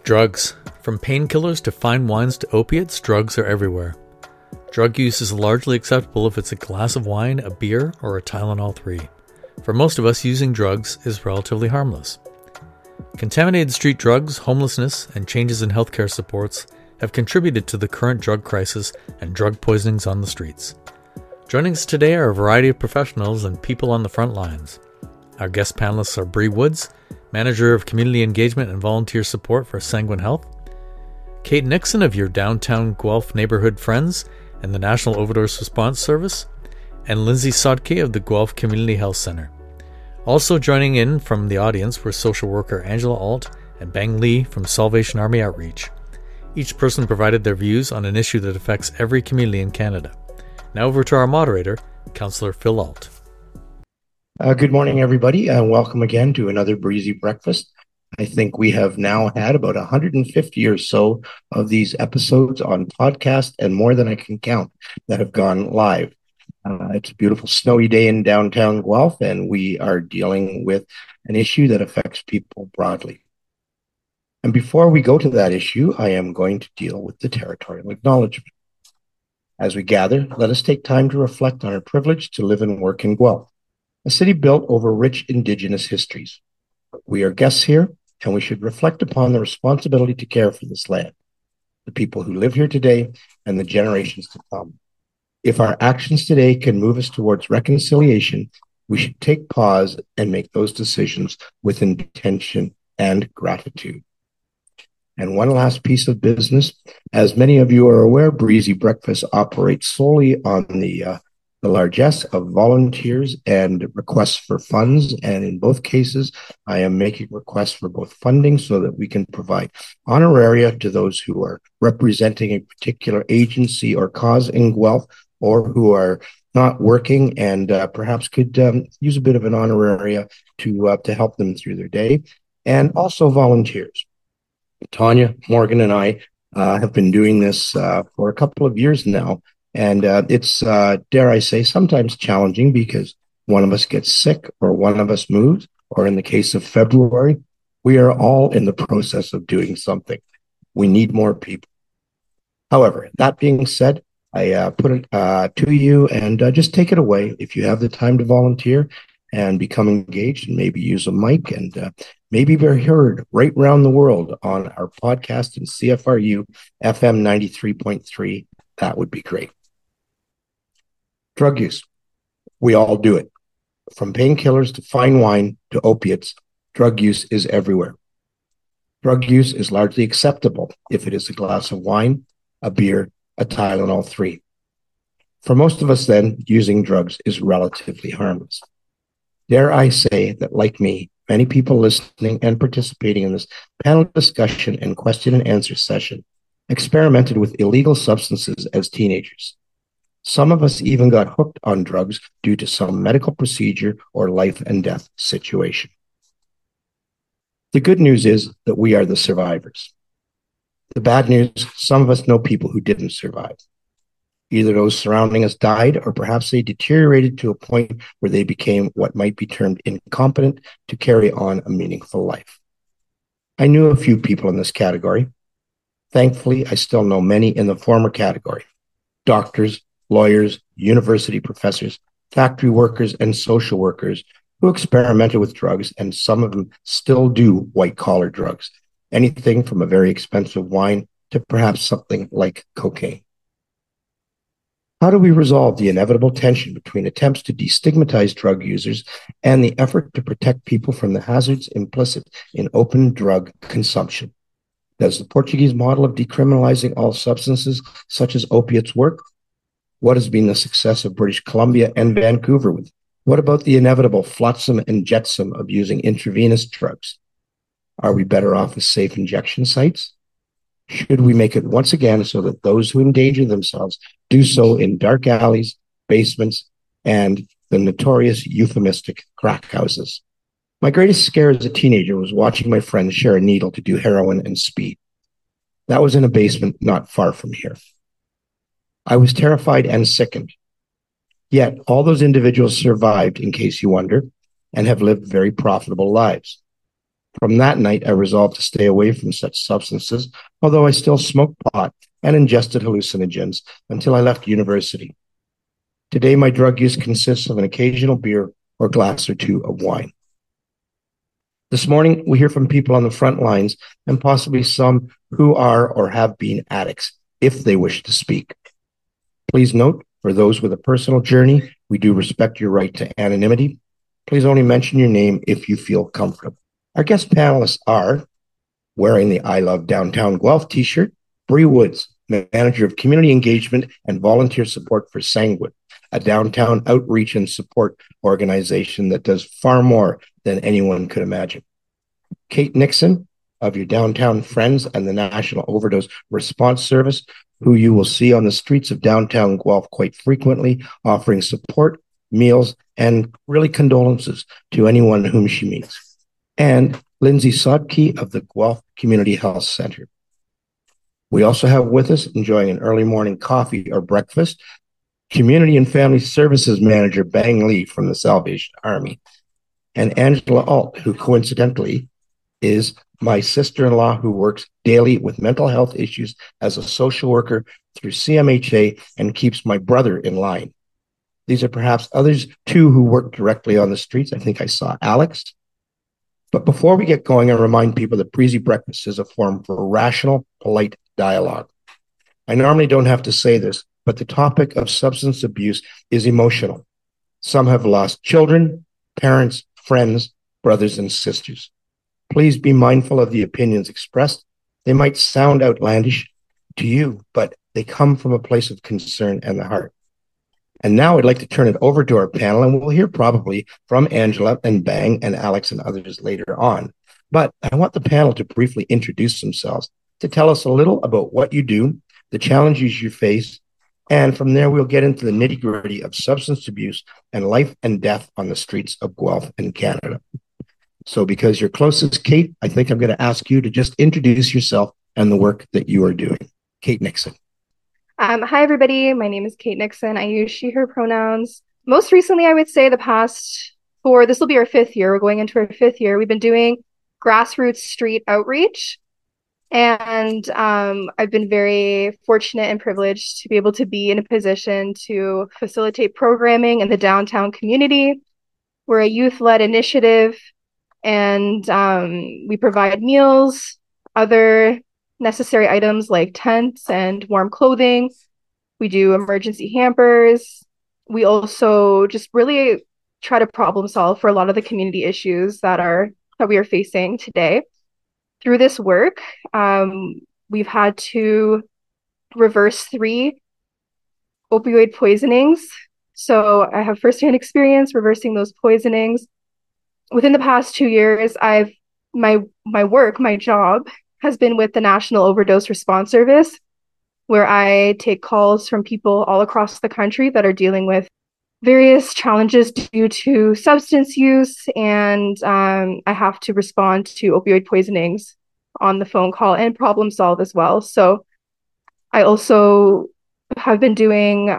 Drugs. From painkillers to fine wines to opiates, drugs are everywhere. Drug use is largely acceptable if it's a glass of wine, a beer, or a Tylenol 3. For most of us, using drugs is relatively harmless. Contaminated street drugs, homelessness, and changes in healthcare supports have contributed to the current drug crisis and drug poisonings on the streets. Joining us today are a variety of professionals and people on the front lines. Our guest panelists are Bree Woods, Manager of Community Engagement and Volunteer Support for Sanguine Health, Kate Nixon of your Downtown Guelph Neighborhood Friends and the National Overdose Response Service, and Lindsay Sodke of the Guelph Community Health Center. Also joining in from the audience were social worker Angela Alt and Bang Lee from Salvation Army Outreach. Each person provided their views on an issue that affects every community in Canada. Now over to our moderator, Councillor Phil Alt. Good morning, everybody, and welcome again to another Breezy Breakfast. I think we have now had about 150 or so of these episodes on podcast and more than I can count that have gone live. It's a beautiful snowy day in downtown Guelph, and we are dealing with an issue that affects people broadly. And before we go to that issue, I am going to deal with the territorial acknowledgement. As we gather, let us take time to reflect on our privilege to live and work in Guelph, a city built over rich Indigenous histories. We are guests here, and we should reflect upon the responsibility to care for this land, the people who live here today, and the generations to come. If our actions today can move us towards reconciliation, we should take pause and make those decisions with intention and gratitude. And one last piece of business. As many of you are aware, Breezy Breakfast operates solely on the largesse of volunteers and requests for funds. And in both cases, I am making requests for both funding so that we can provide honoraria to those who are representing a particular agency or cause in Guelph, or who are not working and perhaps could use a bit of an honoraria to help them through their day, and also volunteers. Tanya, Morgan, and I have been doing this for a couple of years now. And it's, dare I say, sometimes challenging because one of us gets sick or one of us moves, or in the case of February, we are all in the process of doing something. We need more people. However, that being said, I put it to you and just take it away if you have the time to volunteer and become engaged and maybe use a mic and maybe be heard right around the world on our podcast in CFRU FM 93.3. That would be great. Drug use. We all do it. From painkillers to fine wine to opiates, drug use is everywhere. Drug use is largely acceptable if it is a glass of wine, a beer, a Tylenol 3. For most of us then, using drugs is relatively harmless. Dare I say that, like me, many people listening and participating in this panel discussion and question and answer session experimented with illegal substances as teenagers. Some of us even got hooked on drugs due to some medical procedure or life and death situation. The good news is that we are the survivors. The bad news, some of us know people who didn't survive. Either those surrounding us died, or perhaps they deteriorated to a point where they became what might be termed incompetent to carry on a meaningful life. I knew a few people in this category. Thankfully, I still know many in the former category: doctors, lawyers, university professors, factory workers, and social workers who experimented with drugs, and some of them still do white-collar drugs, anything from a very expensive wine to perhaps something like cocaine. How do we resolve the inevitable tension between attempts to destigmatize drug users and the effort to protect people from the hazards implicit in open drug consumption? Does the Portuguese model of decriminalizing all substances, such as opiates, work? What has been the success of British Columbia and Vancouver with? What about the inevitable flotsam and jetsam of using intravenous drugs? Are we better off with safe injection sites? Should we make it once again so that those who endanger themselves do so in dark alleys, basements, and the notorious euphemistic crack houses? My greatest scare as a teenager was watching my friends share a needle to do heroin and speed. That was in a basement not far from here. I was terrified and sickened. Yet all those individuals survived, in case you wonder, and have lived very profitable lives. From that night, I resolved to stay away from such substances, although I still smoked pot and ingested hallucinogens until I left university. Today, my drug use consists of an occasional beer or glass or two of wine. This morning, we hear from people on the front lines and possibly some who are or have been addicts, if they wish to speak. Please note, for those with a personal journey, we do respect your right to anonymity. Please only mention your name if you feel comfortable. Our guest panelists are, wearing the I Love Downtown Guelph t-shirt, Bree Woods, Manager of Community Engagement and Volunteer Support for Sangwood, a downtown outreach and support organization that does far more than anyone could imagine. Kate Nixon of your Downtown Friends and the National Overdose Response Service, who you will see on the streets of downtown Guelph quite frequently, offering support, meals, and really condolences to anyone whom she meets. And Lindsay Sodke of the Guelph Community Health Center. We also have with us, enjoying an early morning coffee or breakfast, Community and Family Services Manager Bang Lee from the Salvation Army, and Angela Alt, who coincidentally is my sister-in-law who works daily with mental health issues as a social worker through CMHA and keeps my brother in line. These are perhaps others too who work directly on the streets. I think I saw Alex. But before we get going, I remind people that Breezy Breakfast is a forum for rational, polite dialogue. I normally don't have to say this, but the topic of substance abuse is emotional. Some have lost children, parents, friends, brothers, and sisters. Please be mindful of the opinions expressed. They might sound outlandish to you, but they come from a place of concern and the heart. And now I'd like to turn it over to our panel, and we'll hear probably from Angela and Bang and Alex and others later on. But I want the panel to briefly introduce themselves, to tell us a little about what you do, the challenges you face, and from there we'll get into the nitty-gritty of substance abuse and life and death on the streets of Guelph and Canada. So because you're closest, Kate, I think I'm going to ask you to just introduce yourself and the work that you are doing. Kate Nixon. Hi, everybody. My name is Kate Nixon. I use she, her pronouns. Most recently, I would say this will be our 5th year. We're going into our 5th year. We've been doing grassroots street outreach. And I've been very fortunate and privileged to be able to be in a position to facilitate programming in the downtown community. We're a youth-led initiative, and we provide meals, other necessary items like tents and warm clothing. We do emergency hampers. We also just really try to problem solve for a lot of the community issues that we are facing today. Through this work, we've had to reverse 3 opioid poisonings. So I have firsthand experience reversing those poisonings. Within the past 2 years, my job has been with the National Overdose Response Service, where I take calls from people all across the country that are dealing with various challenges due to substance use, and I have to respond to opioid poisonings on the phone call and problem solve as well. So I also have been doing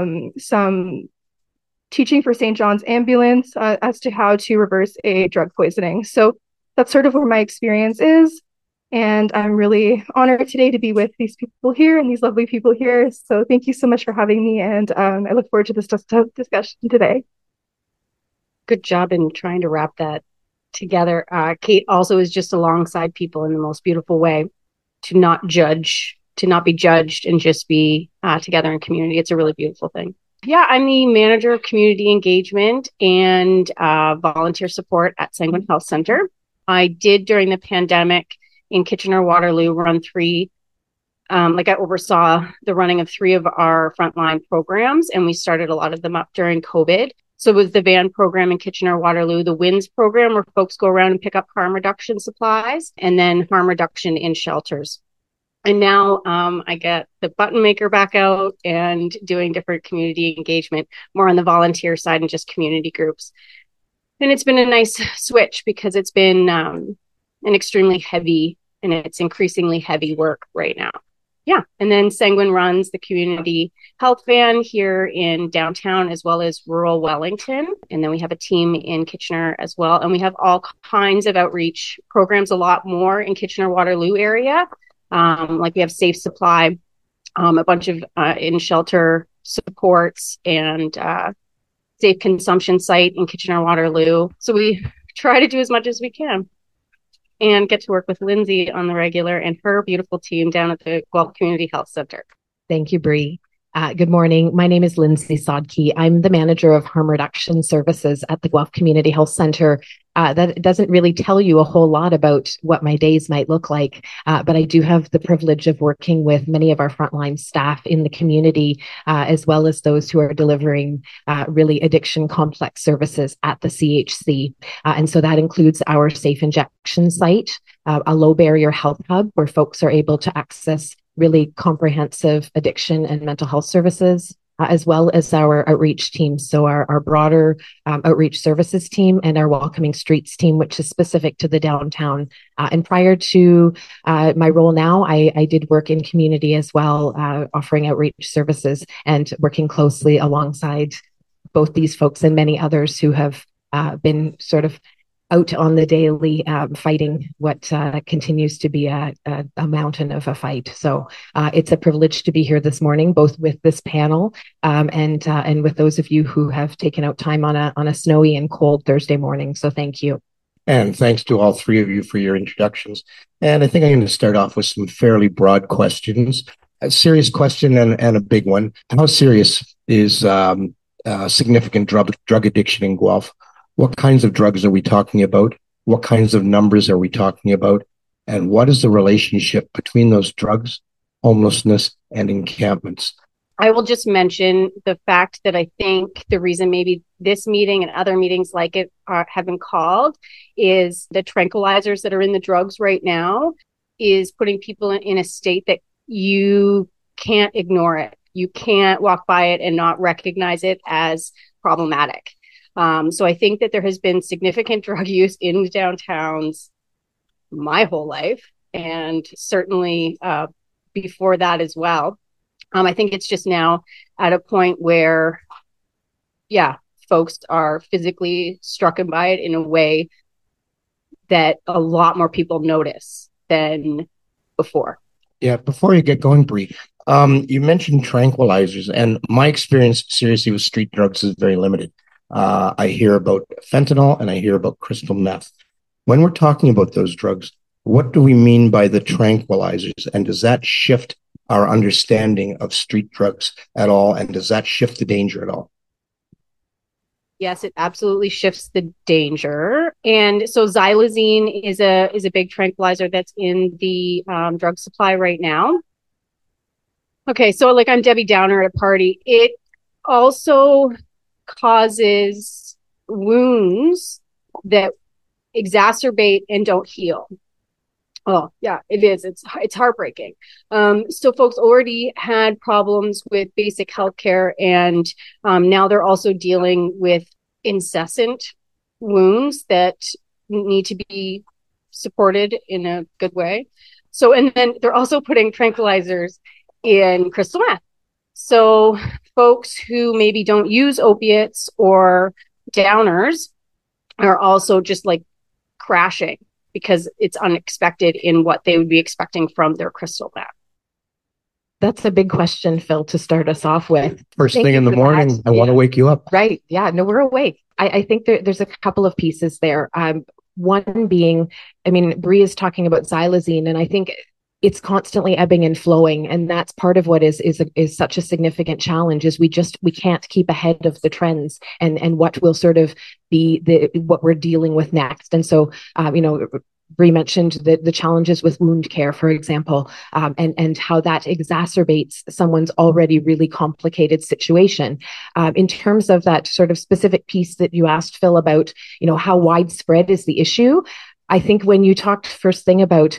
some teaching for St. John's Ambulance as to how to reverse a drug poisoning. So that's sort of where my experience is. And I'm really honored today to be with these people here and these lovely people here. So thank you so much for having me. And I look forward to this discussion today. Good job in trying to wrap that together. Kate also is just alongside people in the most beautiful way, to not be judged and just be together in community. It's a really beautiful thing. Yeah, I'm the manager of community engagement and volunteer support at Sangwood Health Center. I did during the pandemic in Kitchener-Waterloo I oversaw the running of 3 of our frontline programs, and we started a lot of them up during COVID. So it was the VAN program in Kitchener-Waterloo, the WINS program where folks go around and pick up harm reduction supplies, and then harm reduction in shelters. And now I get the button maker back out and doing different community engagement, more on the volunteer side and just community groups. And it's been a nice switch because it's been an extremely heavy, and it's increasingly heavy work right now. Yeah. And then Sanguine runs the community health van here in downtown as well as rural Wellington. And then we have a team in Kitchener as well. And we have all kinds of outreach programs, a lot more in Kitchener-Waterloo area. Like we have Safe Supply, a bunch of in shelter supports, and Safe Consumption site in Kitchener-Waterloo. So we try to do as much as we can and get to work with Lindsay on the regular and her beautiful team down at the Guelph Community Health Center. Thank you, Bree. Good morning. My name is Lindsay Sodke. I'm the manager of harm reduction services at the Guelph Community Health Center. That doesn't really tell you a whole lot about what my days might look like, but I do have the privilege of working with many of our frontline staff in the community, as well as those who are delivering really addiction complex services at the CHC. And so that includes our Safe Injection site, a low barrier health hub where folks are able to access really comprehensive addiction and mental health services, as well as our outreach team. So our broader outreach services team and our Welcoming Streets team, which is specific to the downtown. And prior to my role now, I did work in community as well, offering outreach services and working closely alongside both these folks and many others who have been sort of out on the daily, fighting what continues to be a mountain of a fight. So it's a privilege to be here this morning, both with this panel and with those of you who have taken out time on a snowy and cold Thursday morning. So thank you. And thanks to all three of you for your introductions. And I think I'm going to start off with some fairly broad questions. A serious question and a big one. How serious is significant drug addiction in Guelph? What kinds of drugs are we talking about? What kinds of numbers are we talking about? And what is the relationship between those drugs, homelessness, and encampments? I will just mention the fact that I think the reason maybe this meeting and other meetings like it have been called is the tranquilizers that are in the drugs right now is putting people in a state that you can't ignore it. You can't walk by it and not recognize it as problematic. So I think that there has been significant drug use in the downtowns my whole life, and certainly before that as well. I think it's just now at a point where, folks are physically struck by it in a way that a lot more people notice than before. Yeah, before you get going, Bree, you mentioned tranquilizers, and my experience seriously with street drugs is very limited. I hear about fentanyl and I hear about crystal meth. When we're talking about those drugs, what do we mean by the tranquilizers? And does that shift our understanding of street drugs at all? And does that shift the danger at all? Yes, it absolutely shifts the danger. And so xylazine is a big tranquilizer that's in the drug supply right now. Okay, so like I'm Debbie Downer at a party. It also causes wounds that exacerbate and don't heal. Oh, yeah, it is. It's heartbreaking. So folks already had problems with basic healthcare, and now they're also dealing with incessant wounds that need to be supported in a good way. So, and then they're also putting tranquilizers in crystal meth. So folks who maybe don't use opiates or downers are also just like crashing because it's unexpected in what they would be expecting from their crystal meth. That's a big question, Phil, to start us off with. First thing in the morning, I want to wake you up. Right. Yeah. No, we're awake. I think there's a couple of pieces there. One being, Bree is talking about xylazine, and I think it's constantly ebbing and flowing, and that's part of what is such a significant challenge. Is we can't keep ahead of the trends and what will sort of be what we're dealing with next. And so, Bree mentioned the challenges with wound care, for example, and how that exacerbates someone's already really complicated situation. In terms of that sort of specific piece that you asked, Phil, about how widespread is the issue, I think when you talked first thing about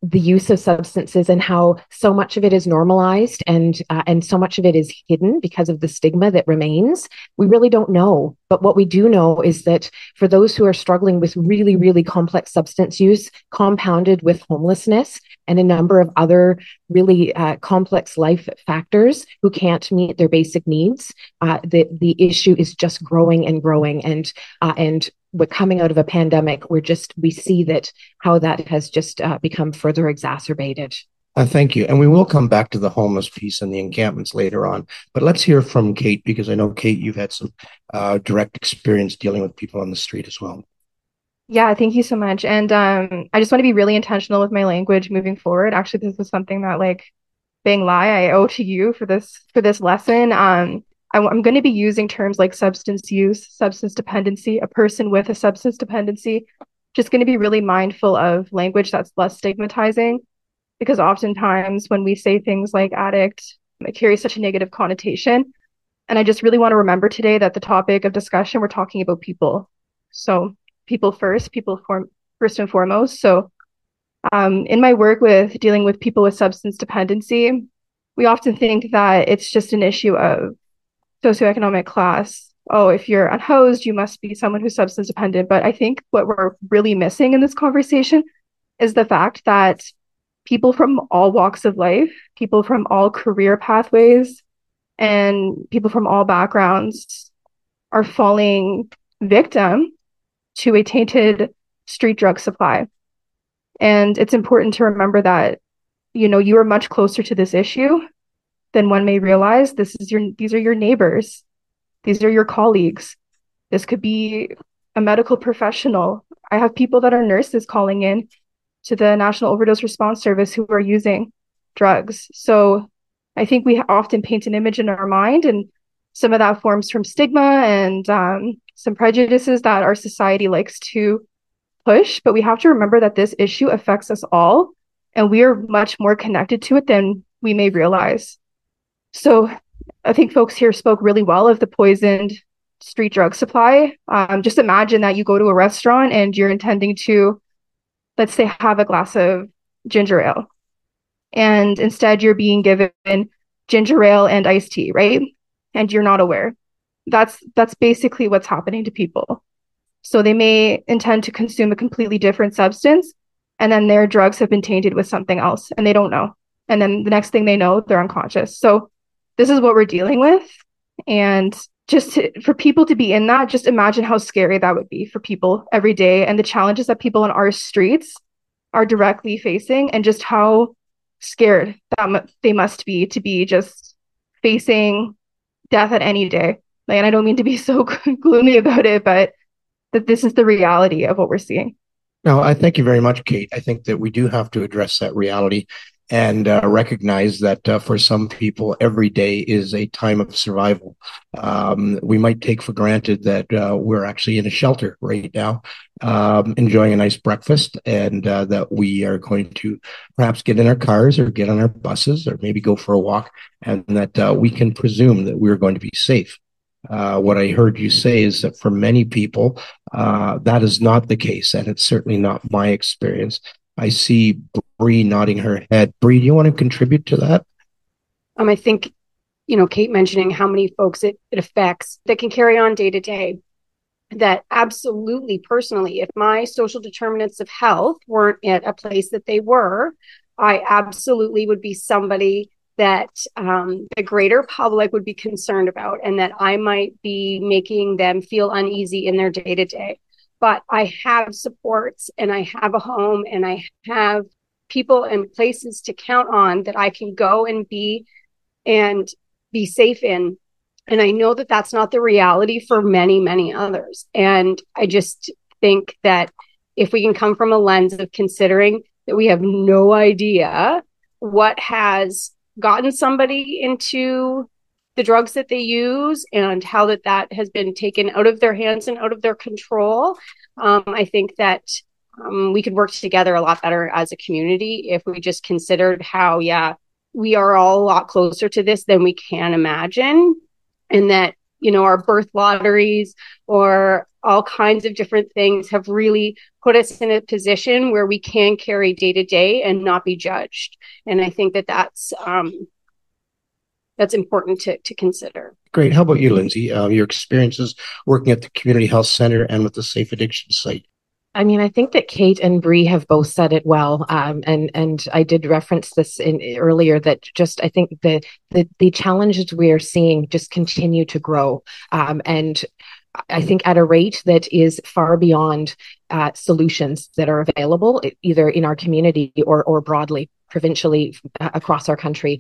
the use of substances and how so much of it is normalized and so much of it is hidden because of the stigma that remains. We really don't know. But what we do know is that for those who are struggling with really, really complex substance use, compounded with homelessness and a number of other really complex life factors who can't meet their basic needs, the issue is just growing and growing. And we're coming out of a pandemic, we see that how that has just become further exacerbated. Thank you. And we will come back to the homeless piece and the encampments later on. But let's hear from Kate, because I know, Kate, you've had some direct experience dealing with people on the street as well. Yeah, thank you so much. And I just want to be really intentional with my language moving forward. Actually, this was something that, like, Bang Lai, I owe to you for this lesson. I'm going to be using terms like substance use, substance dependency, a person with a substance dependency. Just going to be really mindful of language that's less stigmatizing, because oftentimes when we say things like addict, it carries such a negative connotation. And I just really want to remember today that the topic of discussion, we're talking about people. So people first and foremost. So in my work with dealing with people with substance dependency, we often think that it's just an issue of socioeconomic class. Oh, if you're unhoused, you must be someone who's substance dependent. But I think what we're really missing in this conversation is the fact that people from all walks of life, people from all career pathways, and people from all backgrounds are falling victim to a tainted street drug supply. And it's important to remember that, you are much closer to this issue than one may realize. These are your neighbors. These are your colleagues. This could be a medical professional. I have people that are nurses calling in to the National Overdose Response Service who are using drugs. So I think we often paint an image in our mind, and some of that forms from stigma and some prejudices that our society likes to push. But we have to remember that this issue affects us all, and we are much more connected to it than we may realize. So I think folks here spoke really well of the poisoned street drug supply. Just imagine that you go to a restaurant and you're intending to, let's say, have a glass of ginger ale. And instead you're being given ginger ale and iced tea, right? And you're not aware. That's basically what's happening to people. So they may intend to consume a completely different substance, and then their drugs have been tainted with something else and they don't know. And then the next thing they know, they're unconscious. So this is what we're dealing with. And for people to be in that, just imagine how scary that would be for people every day, and the challenges that people on our streets are directly facing, and just how scared that they must be to be just facing death at any day. And I don't mean to be so gloomy about it, but that this is the reality of what we're seeing. No, I thank you very much, Kate. I think that we do have to address that reality and recognize that for some people, every day is a time of survival. We might take for granted that we're actually in a shelter right now, enjoying a nice breakfast, and that we are going to perhaps get in our cars or get on our buses or maybe go for a walk, and that we can presume that we're going to be safe. What I heard you say is that for many people, that is not the case, and it's certainly not my experience. I see Bree nodding her head. Bree, do you want to contribute to that? I think, Kate mentioning how many folks it affects that can carry on day to day. That absolutely, personally, if my social determinants of health weren't at a place that they were, I absolutely would be somebody that the greater public would be concerned about, and that I might be making them feel uneasy in their day to day. But I have supports, and I have a home, and I have people and places to count on that I can go and be safe in. And I know that that's not the reality for many, many others. And I just think that if we can come from a lens of considering that we have no idea what has gotten somebody into the drugs that they use and how that has been taken out of their hands and out of their control, I think that we could work together a lot better as a community if we just considered how, we are all a lot closer to this than we can imagine. And that, our birth lotteries or all kinds of different things have really put us in a position where we can carry day to day and not be judged. And I think that's important to consider. Great. How about you, Lindsay? Your experiences working at the Community Health Center and with the Safe Addiction site? I mean, I think that Kate and Bree have both said it well, and I did reference this earlier. That just I think the challenges we are seeing just continue to grow, and I think at a rate that is far beyond solutions that are available either in our community or broadly, provincially across our country.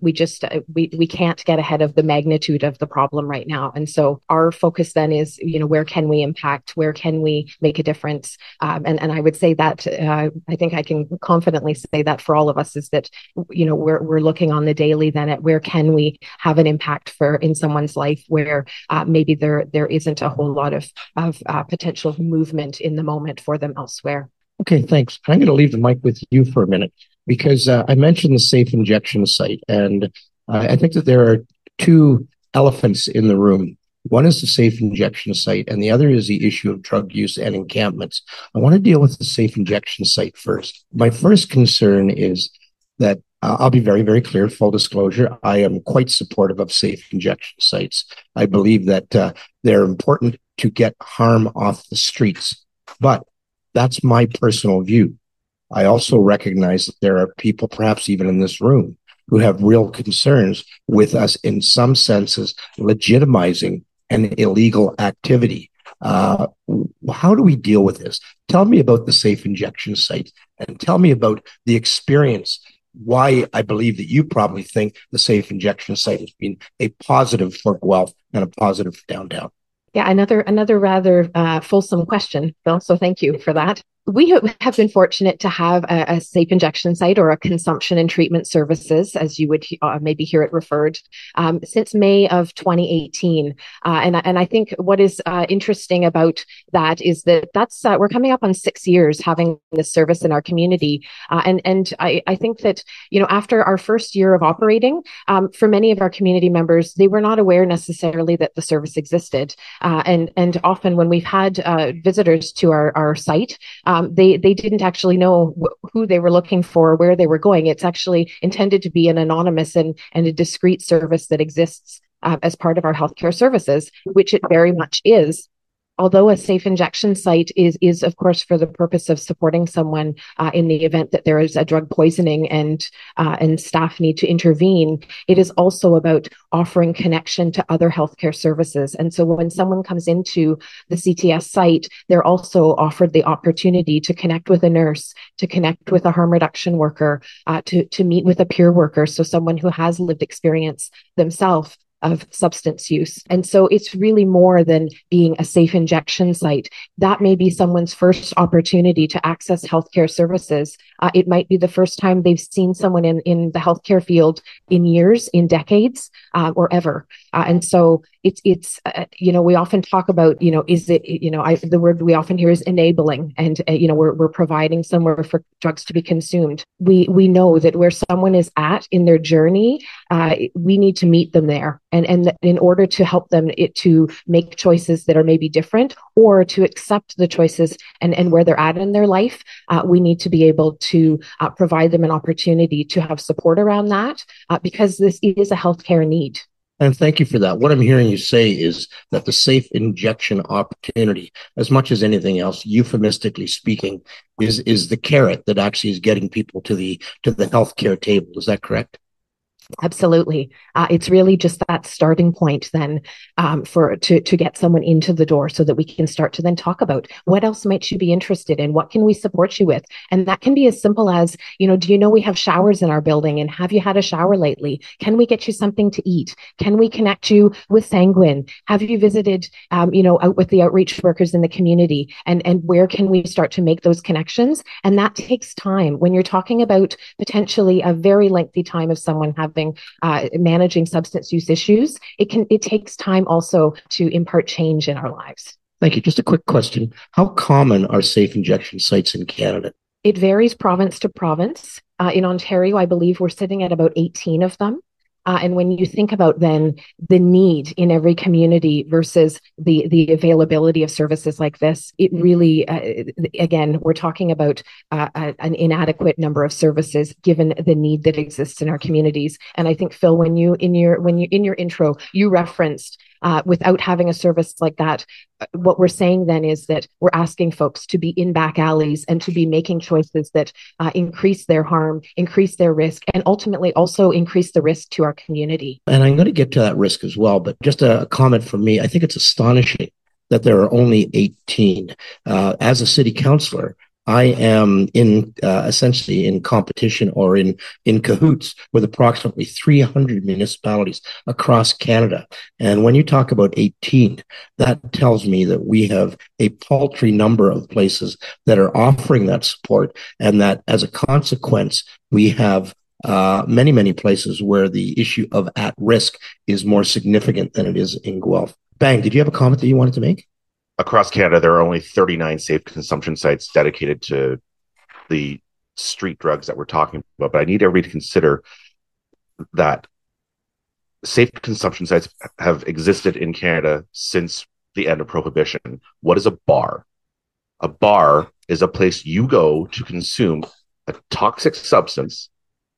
We can't get ahead of the magnitude of the problem right now. And so our focus then is, where can we impact? Where can we make a difference? And I would say that I think I can confidently say that for all of us is that, we're looking on the daily then at where can we have an impact in someone's life where maybe there isn't a whole lot of potential movement in the moment for them elsewhere. Okay, thanks. I'm going to leave the mic with you for a minute because I mentioned the safe injection site, and I think that there are two elephants in the room. One is the safe injection site, and the other is the issue of drug use and encampments. I want to deal with the safe injection site first. My first concern is that I'll be very, very clear, full disclosure. I am quite supportive of safe injection sites. I believe that they're important to get harm off the streets, but that's my personal view. I also recognize that there are people, perhaps even in this room, who have real concerns with us in some senses legitimizing an illegal activity. How do we deal with this? Tell me about the safe injection site and tell me about the experience, why I believe that you probably think the safe injection site has been a positive for Guelph and a positive for downtown. Yeah, another rather fulsome question, Phil. So thank you for that. We have been fortunate to have a safe injection site or a consumption and treatment services, as you would maybe hear it referred, since May of 2018. And I think what is interesting about that is that's we're coming up on 6 years having this service in our community. And I think that, after our first year of operating, for many of our community members, they were not aware necessarily that the service existed. And often when we've had visitors to our site, they didn't actually know who they were looking for, where they were going. It's actually intended to be an anonymous and a discreet service that exists as part of our healthcare services, which it very much is. Although a safe injection site is of course for the purpose of supporting someone in the event that there is a drug poisoning and staff need to intervene, it is also about offering connection to other healthcare services. And so when someone comes into the CTS site, they're also offered the opportunity to connect with a nurse, to connect with a harm reduction worker, to meet with a peer worker, so someone who has lived experience themselves of substance use. And so it's really more than being a safe injection site. That may be someone's first opportunity to access healthcare services. It might be the first time they've seen someone in the healthcare field in years, in decades, or ever. And so it's we often talk about, is it, the word we often hear is enabling, and, we're providing somewhere for drugs to be consumed. We know that where someone is at in their journey, we need to meet them there. And in order to help them to make choices that are maybe different, or to accept the choices and where they're at in their life, we need to be able to provide them an opportunity to have support around that, because this is a healthcare need. And thank you for that. What I'm hearing you say is that the safe injection opportunity, as much as anything else, euphemistically speaking, is the carrot that actually is getting people to the healthcare table. Is that correct? Absolutely. It's really just that starting point then to get someone into the door so that we can start to then talk about what else might you be interested in? What can we support you with? And that can be as simple as, do you know we have showers in our building, and have you had a shower lately? Can we get you something to eat? Can we connect you with Sanguine? Have you visited, out with the outreach workers in the community? And where can we start to make those connections? And that takes time. When you're talking about potentially a very lengthy time of someone managing substance use issues, it takes time also to impart change in our lives. Thank you. Just a quick question. How common are safe injection sites in Canada? It varies province to province. In Ontario, I believe we're sitting at about 18 of them. And when you think about then the need in every community versus the availability of services like this, it really, again, we're talking about an inadequate number of services given the need that exists in our communities. And I think, Phil, when you in your intro, you referenced without having a service like that, what we're saying then is that we're asking folks to be in back alleys and to be making choices that increase their harm, increase their risk, and ultimately also increase the risk to our community. And I'm going to get to that risk as well, but just a comment from me. I think it's astonishing that there are only 18. As a city councillor, I am essentially in competition or in cahoots with approximately 300 municipalities across Canada. And when you talk about 18, that tells me that we have a paltry number of places that are offering that support, and that as a consequence, we have many, many places where the issue of at risk is more significant than it is in Guelph. Bang, did you have a comment that you wanted to make? Across Canada, there are only 39 safe consumption sites dedicated to the street drugs that we're talking about. But I need everybody to consider that safe consumption sites have existed in Canada since the end of Prohibition. What is a bar? A bar is a place you go to consume a toxic substance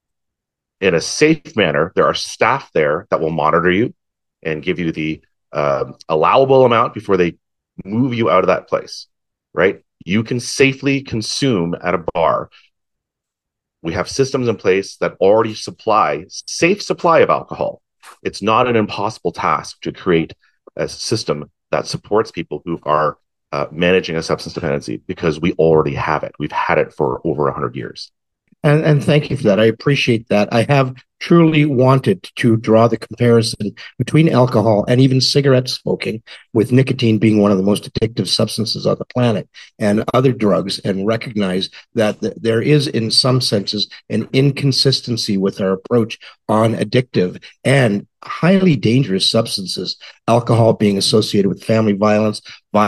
in a safe manner. There are staff there that will monitor you and give you the allowable amount before they move you out of that place, right? You can safely consume at a bar. We have systems in place that already supply safe supply of alcohol. It's not an impossible task to create a system that supports people who are managing a substance dependency, because we already have it. We've had it for over 100 years. And thank you for that. I appreciate that. I have truly wanted to draw the comparison between alcohol and even cigarette smoking, with nicotine being one of the most addictive substances on the planet, and other drugs, and recognize that there is, in some senses, an inconsistency with our approach on addictive and highly dangerous substances, alcohol being associated with family violence,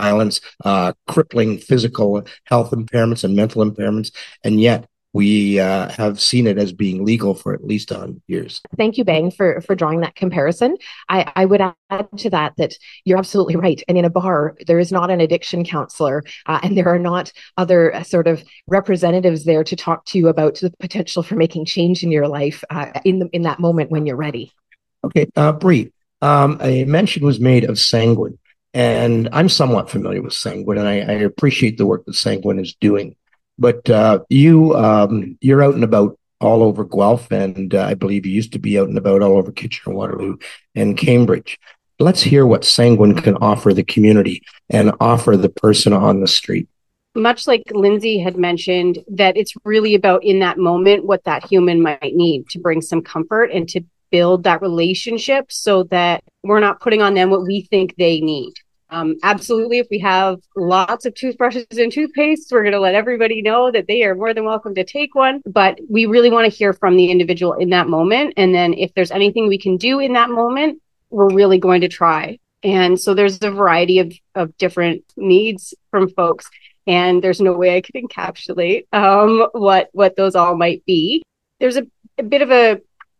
crippling physical health impairments and mental impairments, and yet we have seen it as being legal for at least 100 years. Thank you, Bang, for drawing that comparison. I would add to that you're absolutely right. And in a bar, there is not an addiction counselor, and there are not other sort of representatives there to talk to you about the potential for making change in your life in that moment when you're ready. Okay, Bree, a mention was made of Sanguine, and I'm somewhat familiar with Sanguine, and I appreciate the work that Sanguine is doing. But you're out and about all over Guelph, and I believe you used to be out and about all over Kitchener-Waterloo and Cambridge. Let's hear what Sanguine can offer the community and offer the person on the street. Much like Lindsay had mentioned, that it's really about in that moment what that human might need to bring some comfort and to build that relationship so that we're not putting on them what we think they need. Absolutely, if we have lots of toothbrushes and toothpaste, we're going to let everybody know that they are more than welcome to take one. But we really want to hear from the individual in that moment. And then if there's anything we can do in that moment, we're really going to try. And so there's a variety of different needs from folks. And there's no way I could encapsulate what those all might be. There's a bit of a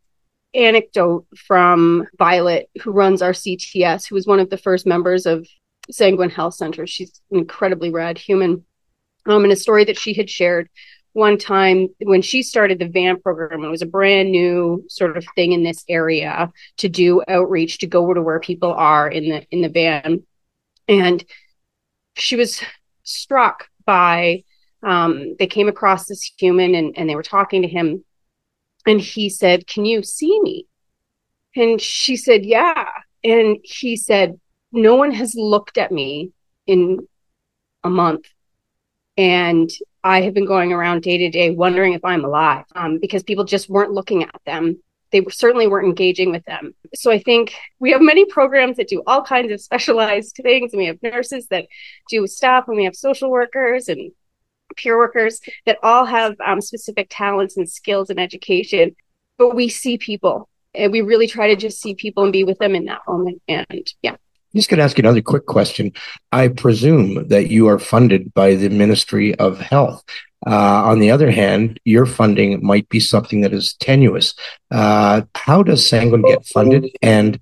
anecdote from Violet, who runs our CTS, who was one of the first members of Sanguine Health Center. She's an incredibly rad human. And a story that she had shared one time when she started the VAN program. It was a brand new sort of thing in this area to do outreach, to go to where people are in the van. And she was struck by, they came across this human and they were talking to him. And he said, "Can you see me?" And she said, "Yeah." And he said, "No one has looked at me in a month. And I have been going around day to day wondering if I'm alive," because people just weren't looking at them. They certainly weren't engaging with them. So I think we have many programs that do all kinds of specialized things. And we have nurses that do staff, and we have social workers and peer workers that all have specific talents and skills and education. But we see people, and we really try to just see people and be with them in that moment. And yeah. I'm just going to ask you another quick question. I presume that you are funded by the Ministry of Health. On the other hand, your funding might be something that is tenuous. How does Sanguine get funded? And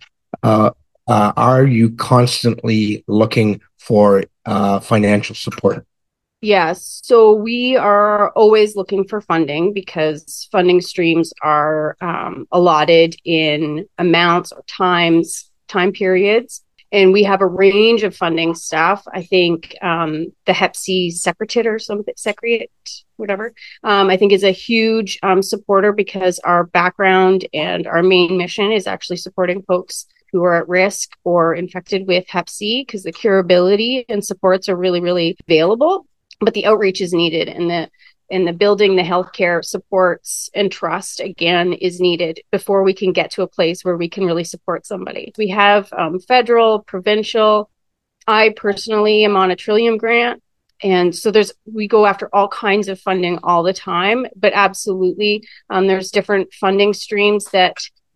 are you constantly looking for financial support? Yes. So we are always looking for funding because funding streams are allotted in amounts or time periods. And we have a range of funding staff. I think the Hep C Secretariat or something, Secretariat, whatever, I think is a huge supporter because our background and our main mission is actually supporting folks who are at risk or infected with Hep C because the curability and supports are really, really available. But the outreach is needed, and the building the healthcare supports and trust again is needed before we can get to a place where we can really support somebody. We have federal, provincial. I personally am on a Trillium grant, and so we go after all kinds of funding all the time. But absolutely, there's different funding streams that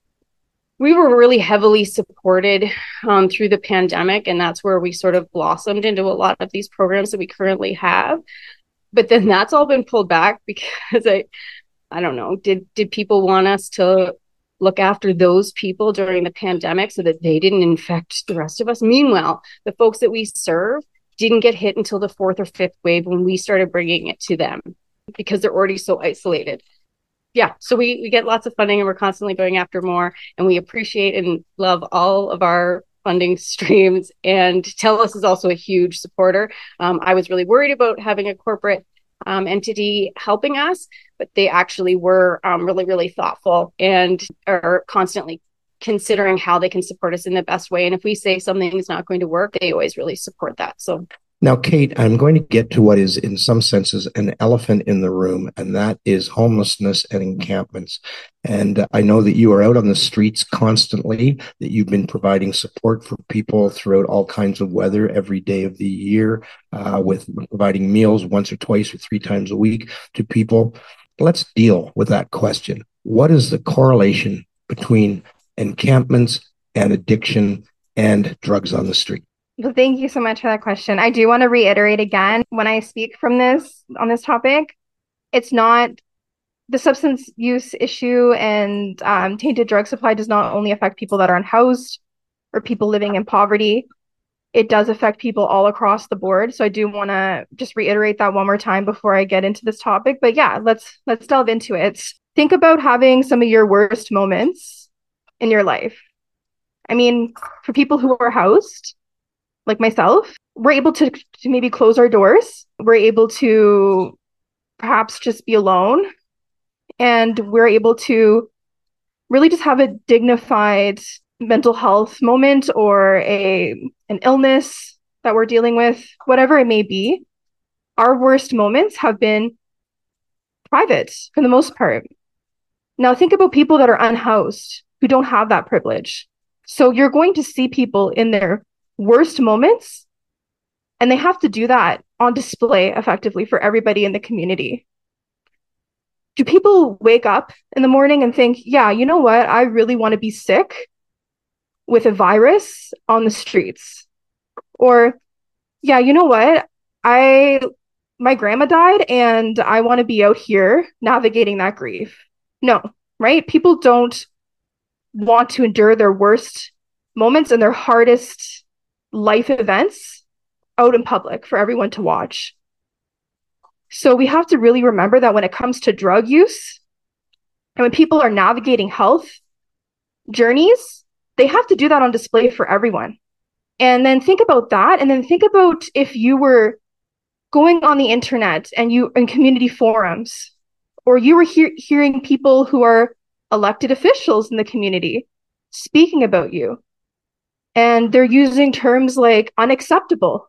we were really heavily supported through the pandemic, and that's where we sort of blossomed into a lot of these programs that we currently have. But then that's all been pulled back because I don't know, did people want us to look after those people during the pandemic so that they didn't infect the rest of us? Meanwhile, the folks that we serve didn't get hit until the 4th or 5th wave when we started bringing it to them because they're already so isolated. Yeah, so we get lots of funding and we're constantly going after more, and we appreciate and love all of our funding streams. And TELUS is also a huge supporter. I was really worried about having a corporate entity helping us, but they actually were really, really thoughtful and are constantly considering how they can support us in the best way. And if we say something is not going to work, they always really support that. So now, Kate, I'm going to get to what is, in some senses, an elephant in the room, and that is homelessness and encampments. And I know that you are out on the streets constantly, that you've been providing support for people throughout all kinds of weather every day of the year, with providing meals once or twice or 3 times a week to people. Let's deal with that question. What is the correlation between encampments and addiction and drugs on the street? Well, thank you so much for that question. I do want to reiterate again, when I speak on this topic, it's not the substance use issue, and tainted drug supply does not only affect people that are unhoused or people living in poverty. It does affect people all across the board. So I do want to just reiterate that one more time before I get into this topic. But yeah, let's delve into it. Think about having some of your worst moments in your life. I mean, for people who are housed, like myself, we're able to maybe close our doors. We're able to perhaps just be alone. And we're able to really just have a dignified mental health moment or an illness that we're dealing with, whatever it may be. Our worst moments have been private for the most part. Now think about people that are unhoused who don't have that privilege. So you're going to see people in their worst moments, and they have to do that on display effectively for everybody in the community. Do people wake up in the morning and think, yeah, you know what? I really want to be sick with a virus on the streets? Or, yeah, you know what? My grandma died and I want to be out here navigating that grief. No, right? People don't want to endure their worst moments and their hardest life events out in public for everyone to watch. So we have to really remember that when it comes to drug use and when people are navigating health journeys, they have to do that on display for everyone. And then think about that. And then think about if you were going on the internet and you in community forums, or you were hearing people who are elected officials in the community speaking about you. And they're using terms like unacceptable,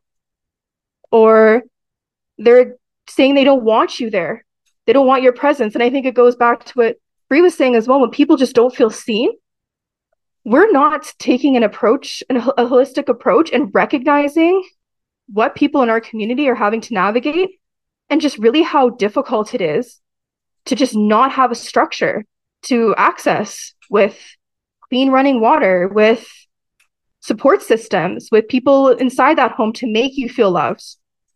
or they're saying they don't want you there. They don't want your presence. And I think it goes back to what Bree was saying as well. When people just don't feel seen, we're not taking a holistic approach and recognizing what people in our community are having to navigate, and just really how difficult it is to just not have a structure to access with clean running water, with support systems, with people inside that home to make you feel loved.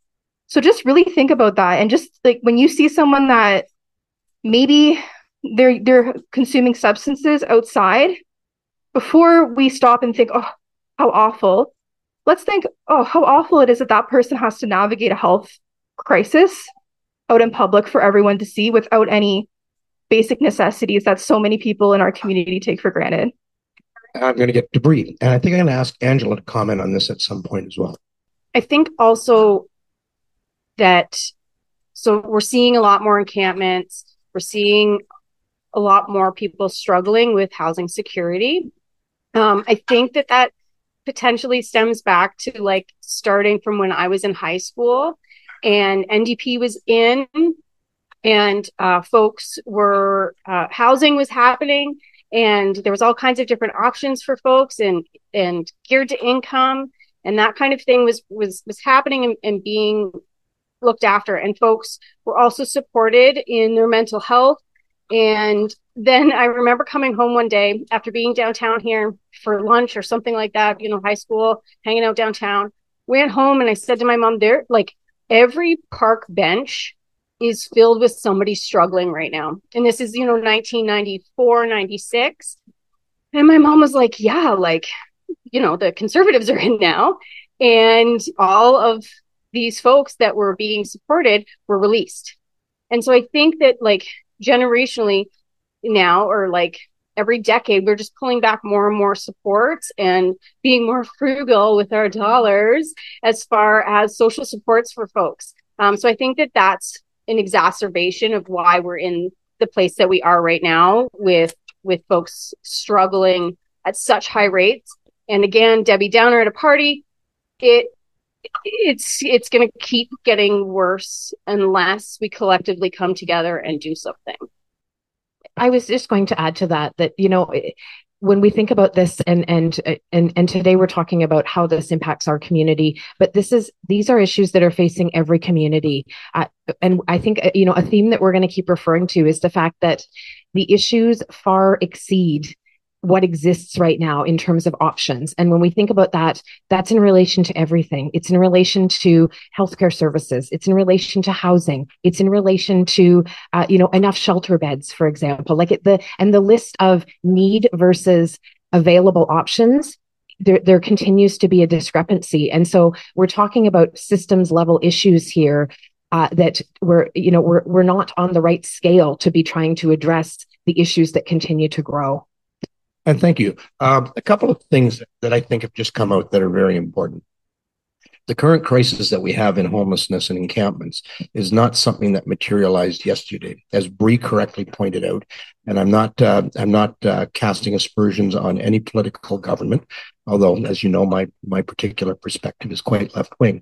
So just really think about that. And just like when you see someone that maybe they're consuming substances outside, before we stop and think, oh, how awful, let's think, oh, how awful it is that that person has to navigate a health crisis out in public for everyone to see without any basic necessities that so many people in our community take for granted. I'm going to get to breathe. And I think I'm going to ask Angela to comment on this at some point as well. I think also that, so we're seeing a lot more encampments. We're seeing a lot more people struggling with housing security. I think that potentially stems back to like starting from when I was in high school and NDP was in, and folks were, housing was happening, and there was all kinds of different options for folks and geared to income, and that kind of thing was happening and being looked after, and folks were also supported in their mental health. And then I remember coming home one day after being downtown here for lunch or something like that, high school, hanging out downtown. Went home and I said to my mom, there, like every park bench is filled with somebody struggling right now. And this is, 1994, 96. And my mom was like, yeah, like, the conservatives are in now. And all of these folks that were being supported were released. And so I think that like generationally now, or like every decade, we're just pulling back more and more supports and being more frugal with our dollars as far as social supports for folks. So I think that that's an exacerbation of why we're in the place that we are right now with folks struggling at such high rates. And again, Debbie Downer at a party, it's going to keep getting worse unless we collectively come together and do something. I was just going to add to that, when we think about this and today we're talking about how this impacts our community, but these are issues that are facing every community. And I think, a theme that we're going to keep referring to is the fact that the issues far exceed what exists right now in terms of options. And when we think about that, that's in relation to everything. It's in relation to healthcare services. It's in relation to housing. It's in relation to, enough shelter beds, for example, the list of need versus available options. There continues to be a discrepancy. And so we're talking about systems level issues here that we're not on the right scale to be trying to address the issues that continue to grow. And thank you. A couple of things that I think have just come out that are very important. The current crisis that we have in homelessness and encampments is not something that materialized yesterday, as Bree correctly pointed out. And I'm not casting aspersions on any political government, although, as you know, my particular perspective is quite left wing.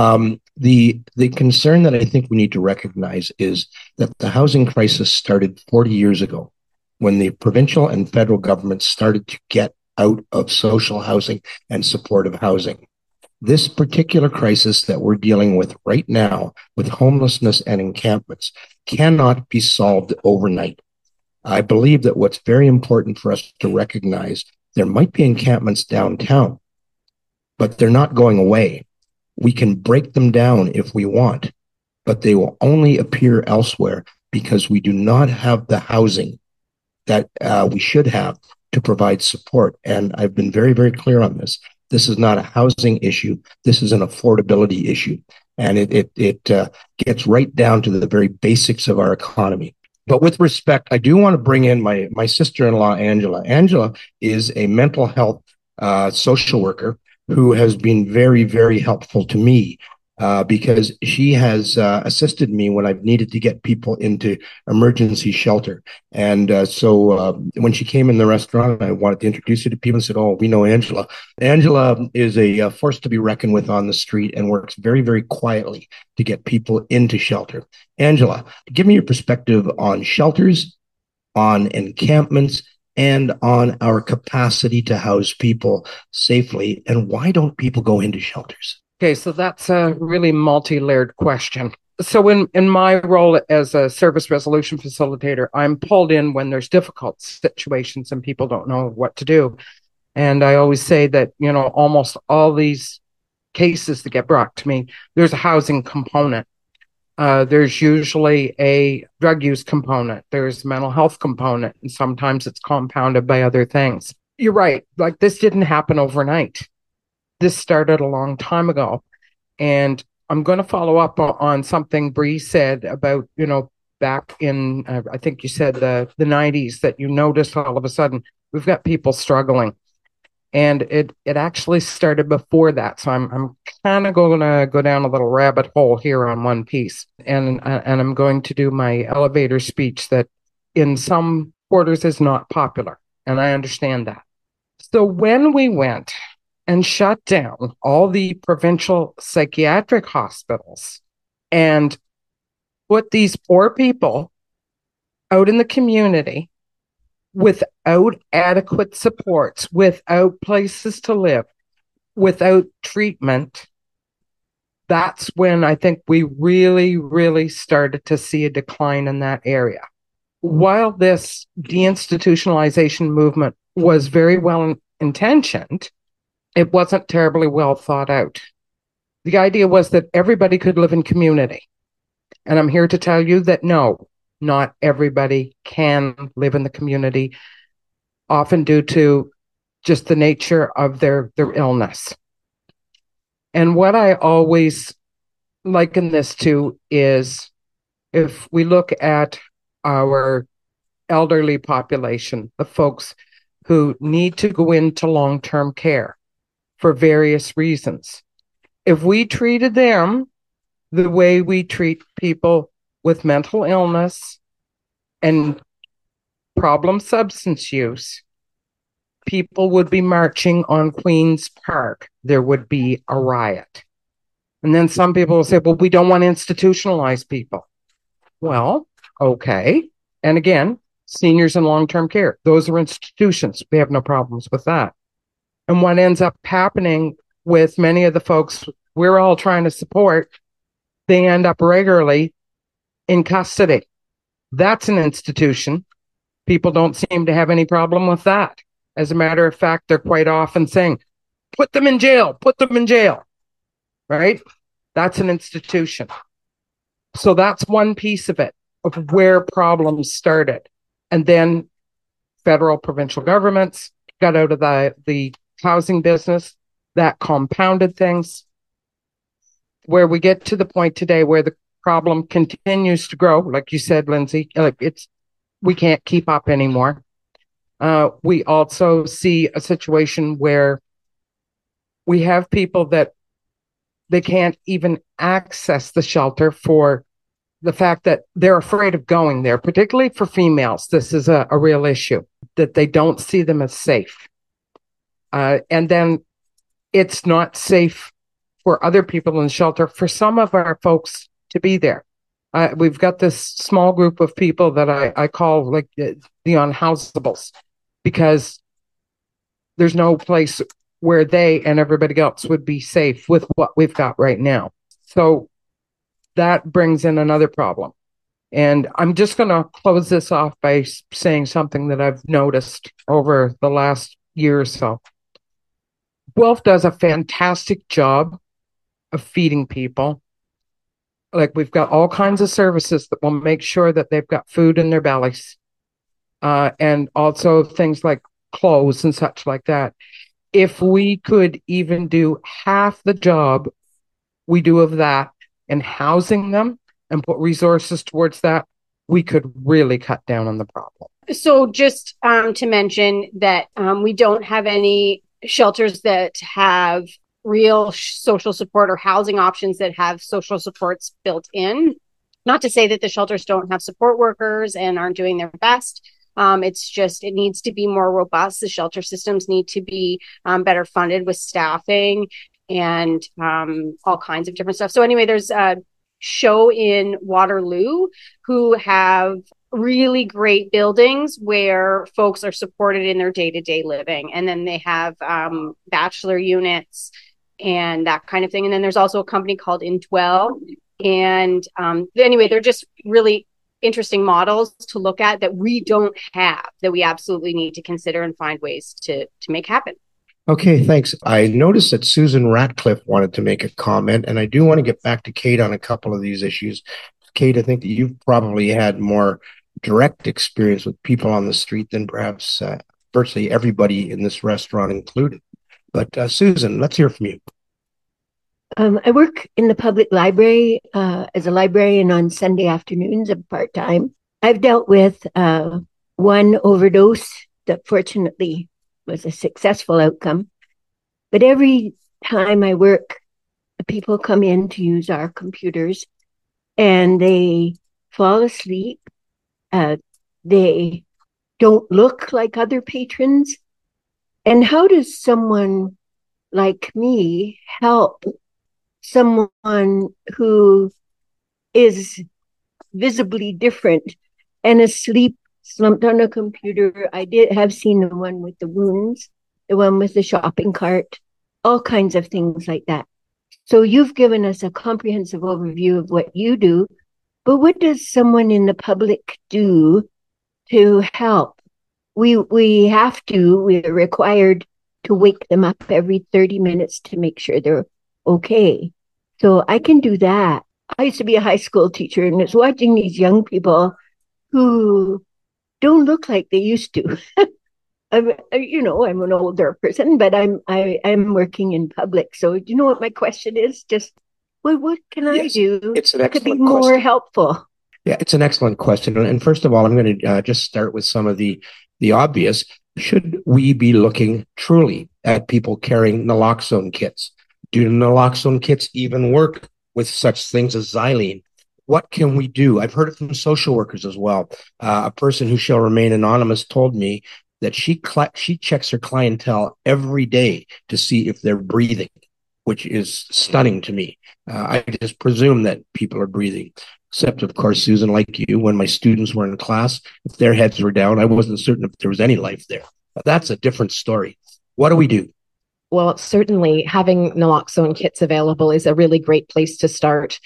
The concern that I think we need to recognize is that the housing crisis started 40 years ago, when the provincial and federal governments started to get out of social housing and supportive housing. This particular crisis that we're dealing with right now with homelessness and encampments cannot be solved overnight. I believe that what's very important for us to recognize, there might be encampments downtown, but they're not going away. We can break them down if we want, but they will only appear elsewhere because we do not have the housing that we should have to provide support. And I've been very, very clear on this. This is not a housing issue. This is an affordability issue. And it gets right down to the very basics of our economy. But with respect, I do want to bring in my sister-in-law, Angela. Angela is a mental health social worker who has been very, very helpful to me because she has assisted me when I've needed to get people into emergency shelter. And so when she came in the restaurant, I wanted to introduce her to people and said, oh, we know Angela. Angela is a force to be reckoned with on the street and works very, very quietly to get people into shelter. Angela, give me your perspective on shelters, on encampments, and on our capacity to house people safely. And why don't people go into shelters? Okay, so that's a really multi-layered question. So in my role as a service resolution facilitator, I'm pulled in when there's difficult situations and people don't know what to do. And I always say that, almost all these cases that get brought to me, there's a housing component. There's usually a drug use component. There's a mental health component, and sometimes it's compounded by other things. You're right. Like, this didn't happen overnight. This started a long time ago. And I'm going to follow up on something Bree said about, back in, I think you said the 90s, that you noticed all of a sudden we've got people struggling. And it actually started before that. So I'm kind of going to go down a little rabbit hole here on one piece. And I'm going to do my elevator speech that in some quarters is not popular. And I understand that. So when we went and shut down all the provincial psychiatric hospitals and put these poor people out in the community without adequate supports, without places to live, without treatment, that's when I think we really, really started to see a decline in that area. While this deinstitutionalization movement was very well intentioned, it wasn't terribly well thought out. The idea was that everybody could live in community. And I'm here to tell you that no, not everybody can live in the community, often due to just the nature of their illness. And what I always liken this to is, if we look at our elderly population, the folks who need to go into long-term care for various reasons, if we treated them the way we treat people with mental illness and problem substance use, people would be marching on Queen's Park. There would be a riot. And then some people will say, well, we don't want to institutionalize people. Well, okay. And again, seniors in long-term care, those are institutions. We have no problems with that. And what ends up happening with many of the folks we're all trying to support, they end up regularly in custody. That's an institution. People don't seem to have any problem with that. As a matter of fact, they're quite often saying, put them in jail, right? That's an institution. So that's one piece of it, of where problems started. And then federal, provincial governments got out of the housing business. That compounded things, where we get to the point today where the problem continues to grow. Like you said, Lindsay, we can't keep up anymore. We also see a situation where we have people that they can't even access the shelter for the fact that they're afraid of going there, particularly for females. This is a real issue, that they don't see them as safe. And then it's not safe for other people in the shelter, for some of our folks to be there. We've got this small group of people that I call like the unhousables, because there's no place where they and everybody else would be safe with what we've got right now. So that brings in another problem. And I'm just going to close this off by saying something that I've noticed over the last year or so. Guelph does a fantastic job of feeding people. Like, we've got all kinds of services that will make sure that they've got food in their bellies. And also things like clothes and such like that. If we could even do half the job we do of that in housing them and put resources towards that, we could really cut down on the problem. So just to mention that we don't have any shelters that have real social support or housing options that have social supports built in. Not to say that the shelters don't have support workers and aren't doing their best. It's just, it needs to be more robust. The shelter systems need to be better funded with staffing and all kinds of different stuff. So anyway, there's a show in Waterloo who have really great buildings where folks are supported in their day-to-day living. And then they have bachelor units and that kind of thing. And then there's also a company called Indwell. And anyway, they're just really interesting models to look at that we don't have, that we absolutely need to consider and find ways to make happen. Okay, thanks. I noticed that Susan Ratcliffe wanted to make a comment, and I do want to get back to Kate on a couple of these issues. Kate, I think that you've probably had more direct experience with people on the street than perhaps virtually everybody in this restaurant included. But Susan, let's hear from you. I work in the public library as a librarian on Sunday afternoons. I'm part time. I've dealt with one overdose that fortunately was a successful outcome. But every time I work, people come in to use our computers and they fall asleep. They don't look like other patrons. And how does someone like me help someone who is visibly different and asleep, slumped on a computer? I did have seen the one with the wounds, the one with the shopping cart, all kinds of things like that. So you've given us a comprehensive overview of what you do, but what does someone in the public do to help? We're required to wake them up every 30 minutes to make sure they're okay. So I can do that. I used to be a high school teacher and was watching these young people who don't look like they used to. I'm an older person, but I'm working in public. So you know what my question is? Just what can I do to be more helpful? Yeah, it's an excellent question. And first of all, I'm going to just start with some of the obvious. Should we be looking truly at people carrying naloxone kits? Do naloxone kits even work with such things as xylene? What can we do? I've heard it from social workers as well. A person who shall remain anonymous told me that she checks her clientele every day to see if they're breathing, which is stunning to me. I just presume that people are breathing. Except, of course, Susan, like you, when my students were in class, if their heads were down, I wasn't certain if there was any life there. But that's a different story. What do we do? Well, certainly having naloxone kits available is a really great place to start.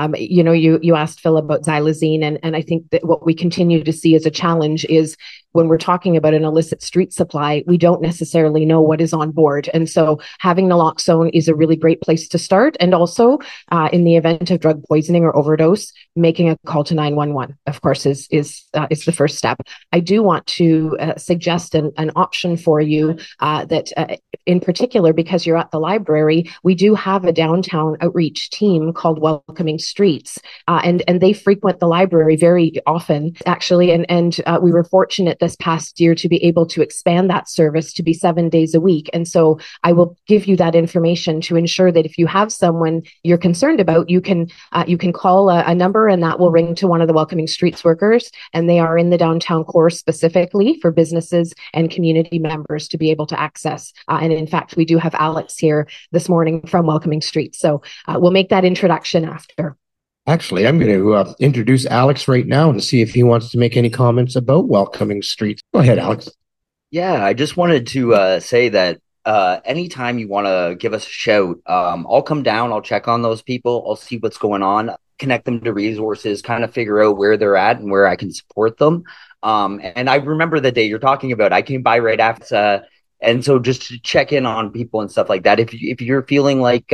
You asked Phil about xylazine, and I think that what we continue to see as a challenge is when we're talking about an illicit street supply, we don't necessarily know what is on board. And so having naloxone is a really great place to start. And also, in the event of drug poisoning or overdose, making a call to 911, of course, is the first step. I do want to suggest an option for you that in particular, because you're at the library, we do have a downtown outreach team called Welcoming Streets, and they frequent the library very often, actually. And we were fortunate this past year to be able to expand that service to be 7 days a week. And so I will give you that information to ensure that if you have someone you're concerned about, you can call a number and that will ring to one of the Welcoming Streets workers. And they are in the downtown core specifically for businesses and community members to be able to access. And in fact, we do have Alex here this morning from Welcoming Streets. So we'll make that introduction after. Actually, I'm going to introduce Alex right now and see if he wants to make any comments about Welcoming Streets. Go ahead, Alex. Yeah, I just wanted to say that anytime you want to give us a shout, I'll come down, I'll check on those people, I'll see what's going on, connect them to resources, kind of figure out where they're at and where I can support them. And I remember the day you're talking about, I came by right after, and so just to check in on people and stuff like that. If you're feeling like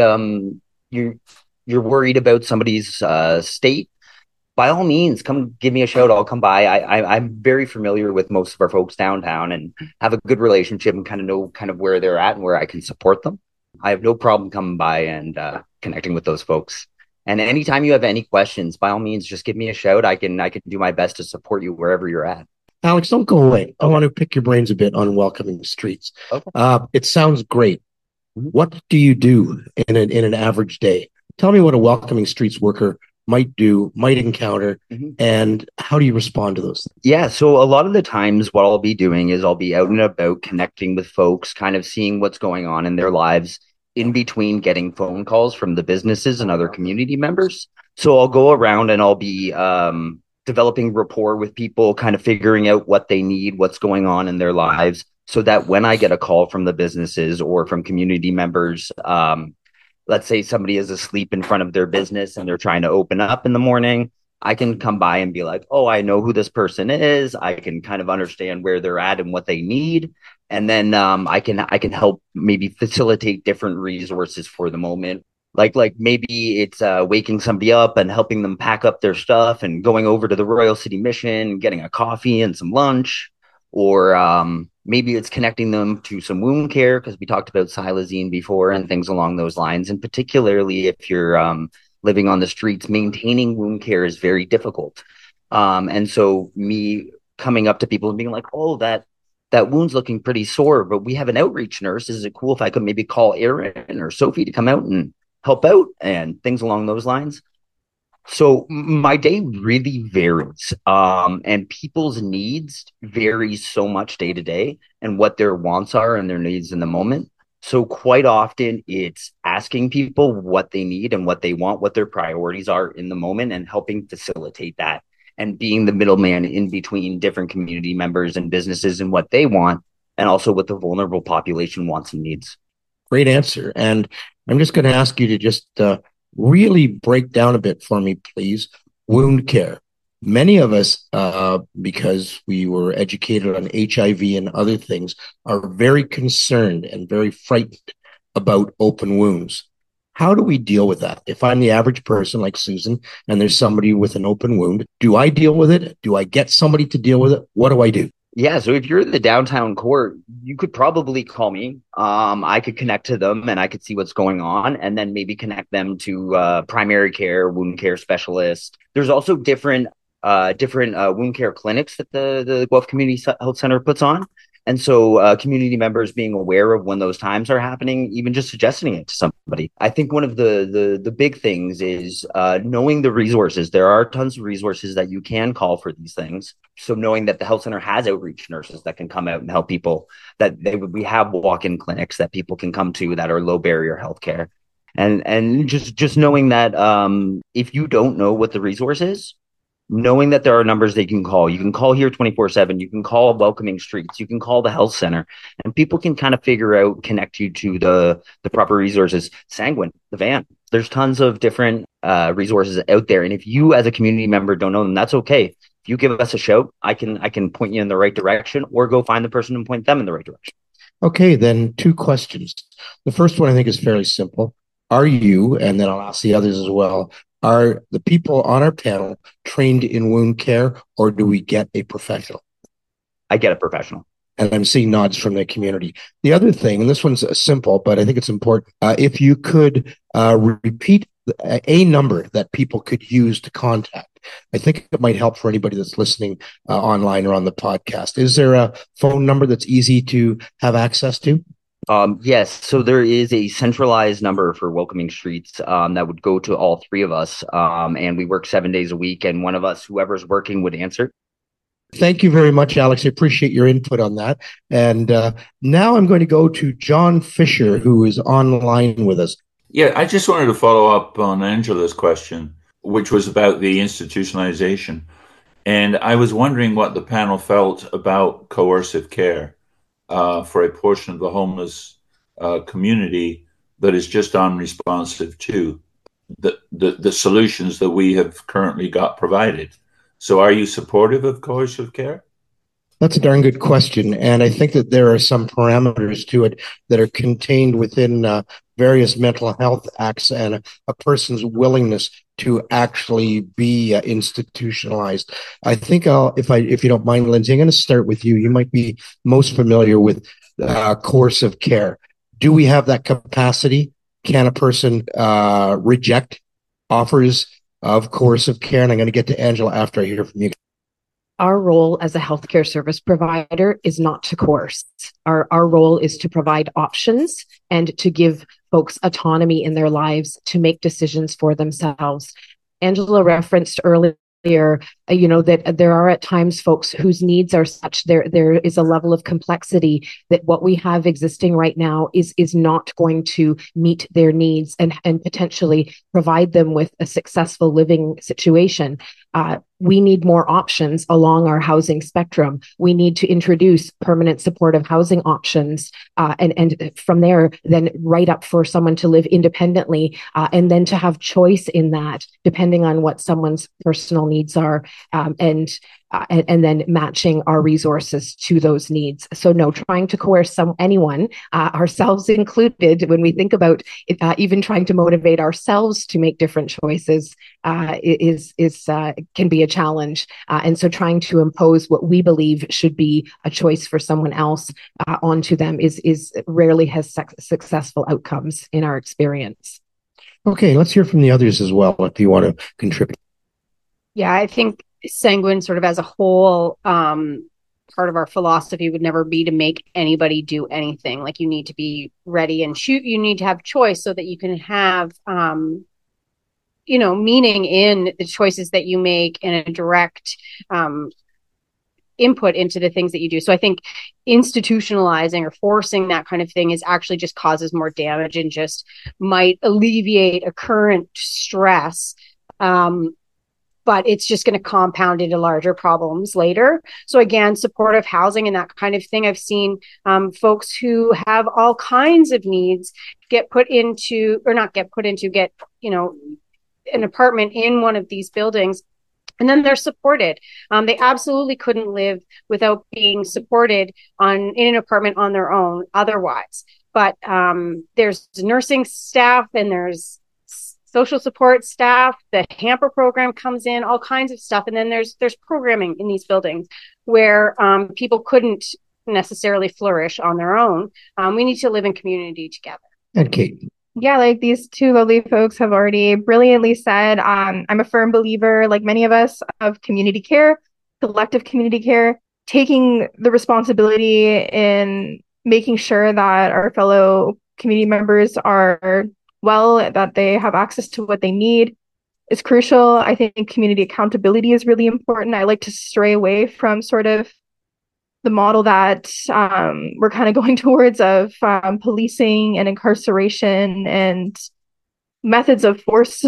you're worried about somebody's state, by all means, come give me a shout. I'll come by. I'm very familiar with most of our folks downtown and have a good relationship and kind of know where they're at and where I can support them. I have no problem coming by and connecting with those folks. And anytime you have any questions, by all means, just give me a shout. I can do my best to support you wherever you're at. Alex, don't go away. Okay. I want to pick your brains a bit on Welcoming Streets. Okay. It sounds great. What do you do in an average day? Tell me what a Welcoming Streets worker might encounter, and how do you respond to those things? Yeah, so a lot of the times what I'll be doing is I'll be out and about connecting with folks, kind of seeing what's going on in their lives in between getting phone calls from the businesses and other community members. So I'll go around and I'll be developing rapport with people, kind of figuring out what they need, what's going on in their lives, so that when I get a call from the businesses or from community members, let's say somebody is asleep in front of their business and they're trying to open up in the morning, I can come by and be like, oh, I know who this person is. I can kind of understand where they're at and what they need. And then I can help maybe facilitate different resources for the moment. Like maybe it's waking somebody up and helping them pack up their stuff and going over to the Royal City Mission, getting a coffee and some lunch, or maybe it's connecting them to some wound care because we talked about xylazine before and things along those lines. And particularly if you're living on the streets, maintaining wound care is very difficult. And so me coming up to people and being like, oh, that wound's looking pretty sore, but we have an outreach nurse. Is it cool if I could maybe call Erin or Sophie to come out and help out and things along those lines? So my day really varies, and people's needs vary so much day to day and what their wants are and their needs in the moment. So quite often it's asking people what they need and what they want, what their priorities are in the moment, and helping facilitate that and being the middleman in between different community members and businesses and what they want, and also what the vulnerable population wants and needs. Great answer. And I'm just going to ask you to just really break down a bit for me, please. Wound care. Many of us, because we were educated on HIV and other things, are very concerned and very frightened about open wounds. How do we deal with that? If I'm the average person like Susan and there's somebody with an open wound, do I deal with it? Do I get somebody to deal with it? What do I do? Yeah, so if you're in the downtown core, you could probably call me. I could connect to them and I could see what's going on, and then maybe connect them to primary care, wound care specialist. There's also different wound care clinics that the Guelph Community Health Center puts on. And so community members being aware of when those times are happening, even just suggesting it to somebody. I think one of the big things is knowing the resources. There are tons of resources that you can call for these things. So knowing that the health center has outreach nurses that can come out and help people, that we have walk-in clinics that people can come to that are low barrier healthcare. And just knowing that if you don't know what the resource is, knowing that there are numbers they can call. You can call here 24/7. You can call Welcoming Streets. You can call the health center, and people can kind of figure out, connect you to the proper resources. Sanguine, the van. There's tons of different resources out there, and if you as a community member don't know them, that's okay. If you give us a shout, I can point you in the right direction, or go find the person and point them in the right direction. Okay, then 2 questions. The first one I think is fairly simple. Are you, and then I'll ask the others as well, are the people on our panel trained in wound care, or do we get a professional? I get a professional. And I'm seeing nods from the community. The other thing, and this one's simple, but I think it's important, if you could repeat a number that people could use to contact. I think it might help for anybody that's listening online or on the podcast. Is there a phone number that's easy to have access to? Yes. So there is a centralized number for Welcoming Streets that would go to all 3 of us. And we work 7 days a week, and one of us, whoever's working, would answer. Thank you very much, Alex. I appreciate your input on that. And now I'm going to go to John Fisher, who is online with us. Yeah, I just wanted to follow up on Angela's question, which was about the institutionalization. And I was wondering what the panel felt about coercive care for a portion of the homeless community that is just unresponsive to the solutions that we have currently got provided. So are you supportive of coercive care? That's a darn good question. And I think that there are some parameters to it that are contained within various mental health acts and a person's willingness to actually be institutionalized. I think if you don't mind, Lindsay, I'm going to start with you. You might be most familiar with coercive care. Do we have that capacity? Can a person reject offers of coercive care? And I'm going to get to Angela after I hear from you. Our role as a healthcare service provider is not to coerce. Our role is to provide options and to give folks autonomy in their lives to make decisions for themselves. Angela referenced earlier, that there are at times folks whose needs are such, there is a level of complexity that what we have existing right now is not going to meet their needs and potentially provide them with a successful living situation. we need more options along our housing spectrum. We need to introduce permanent supportive housing options, and from there, then right up for someone to live independently, and then to have choice in that, depending on what someone's personal needs are, and then matching our resources to those needs. So no, trying to coerce anyone, ourselves included, when we think about it, even trying to motivate ourselves to make different choices, can be a challenge. And so trying to impose what we believe should be a choice for someone else onto them is rarely has successful outcomes in our experience. Okay, let's hear from the others as well if you want to contribute. Yeah, I think Sanguine sort of as a whole, part of our philosophy would never be to make anybody do anything. Like, you need to be ready and shoot. You need to have choice so that you can have, meaning in the choices that you make and a direct input into the things that you do. So I think institutionalizing or forcing that kind of thing is actually just causes more damage and just might alleviate a current stress. But it's just going to compound into larger problems later. So again, supportive housing and that kind of thing. I've seen folks who have all kinds of needs get an apartment in one of these buildings, and then they're supported. They absolutely couldn't live without being supported in an apartment on their own otherwise. But there's nursing staff and there's social support staff, the hamper program comes in, all kinds of stuff. And then there's programming in these buildings where people couldn't necessarily flourish on their own. We need to live in community together. And Kate. Yeah, like these two lovely folks have already brilliantly said, I'm a firm believer, like many of us, of community care, collective community care, taking the responsibility in making sure that our fellow community members are well, that they have access to what they need is crucial. I think community accountability is really important. I like to stray away from sort of the model that we're kind of going towards of policing and incarceration and methods of force,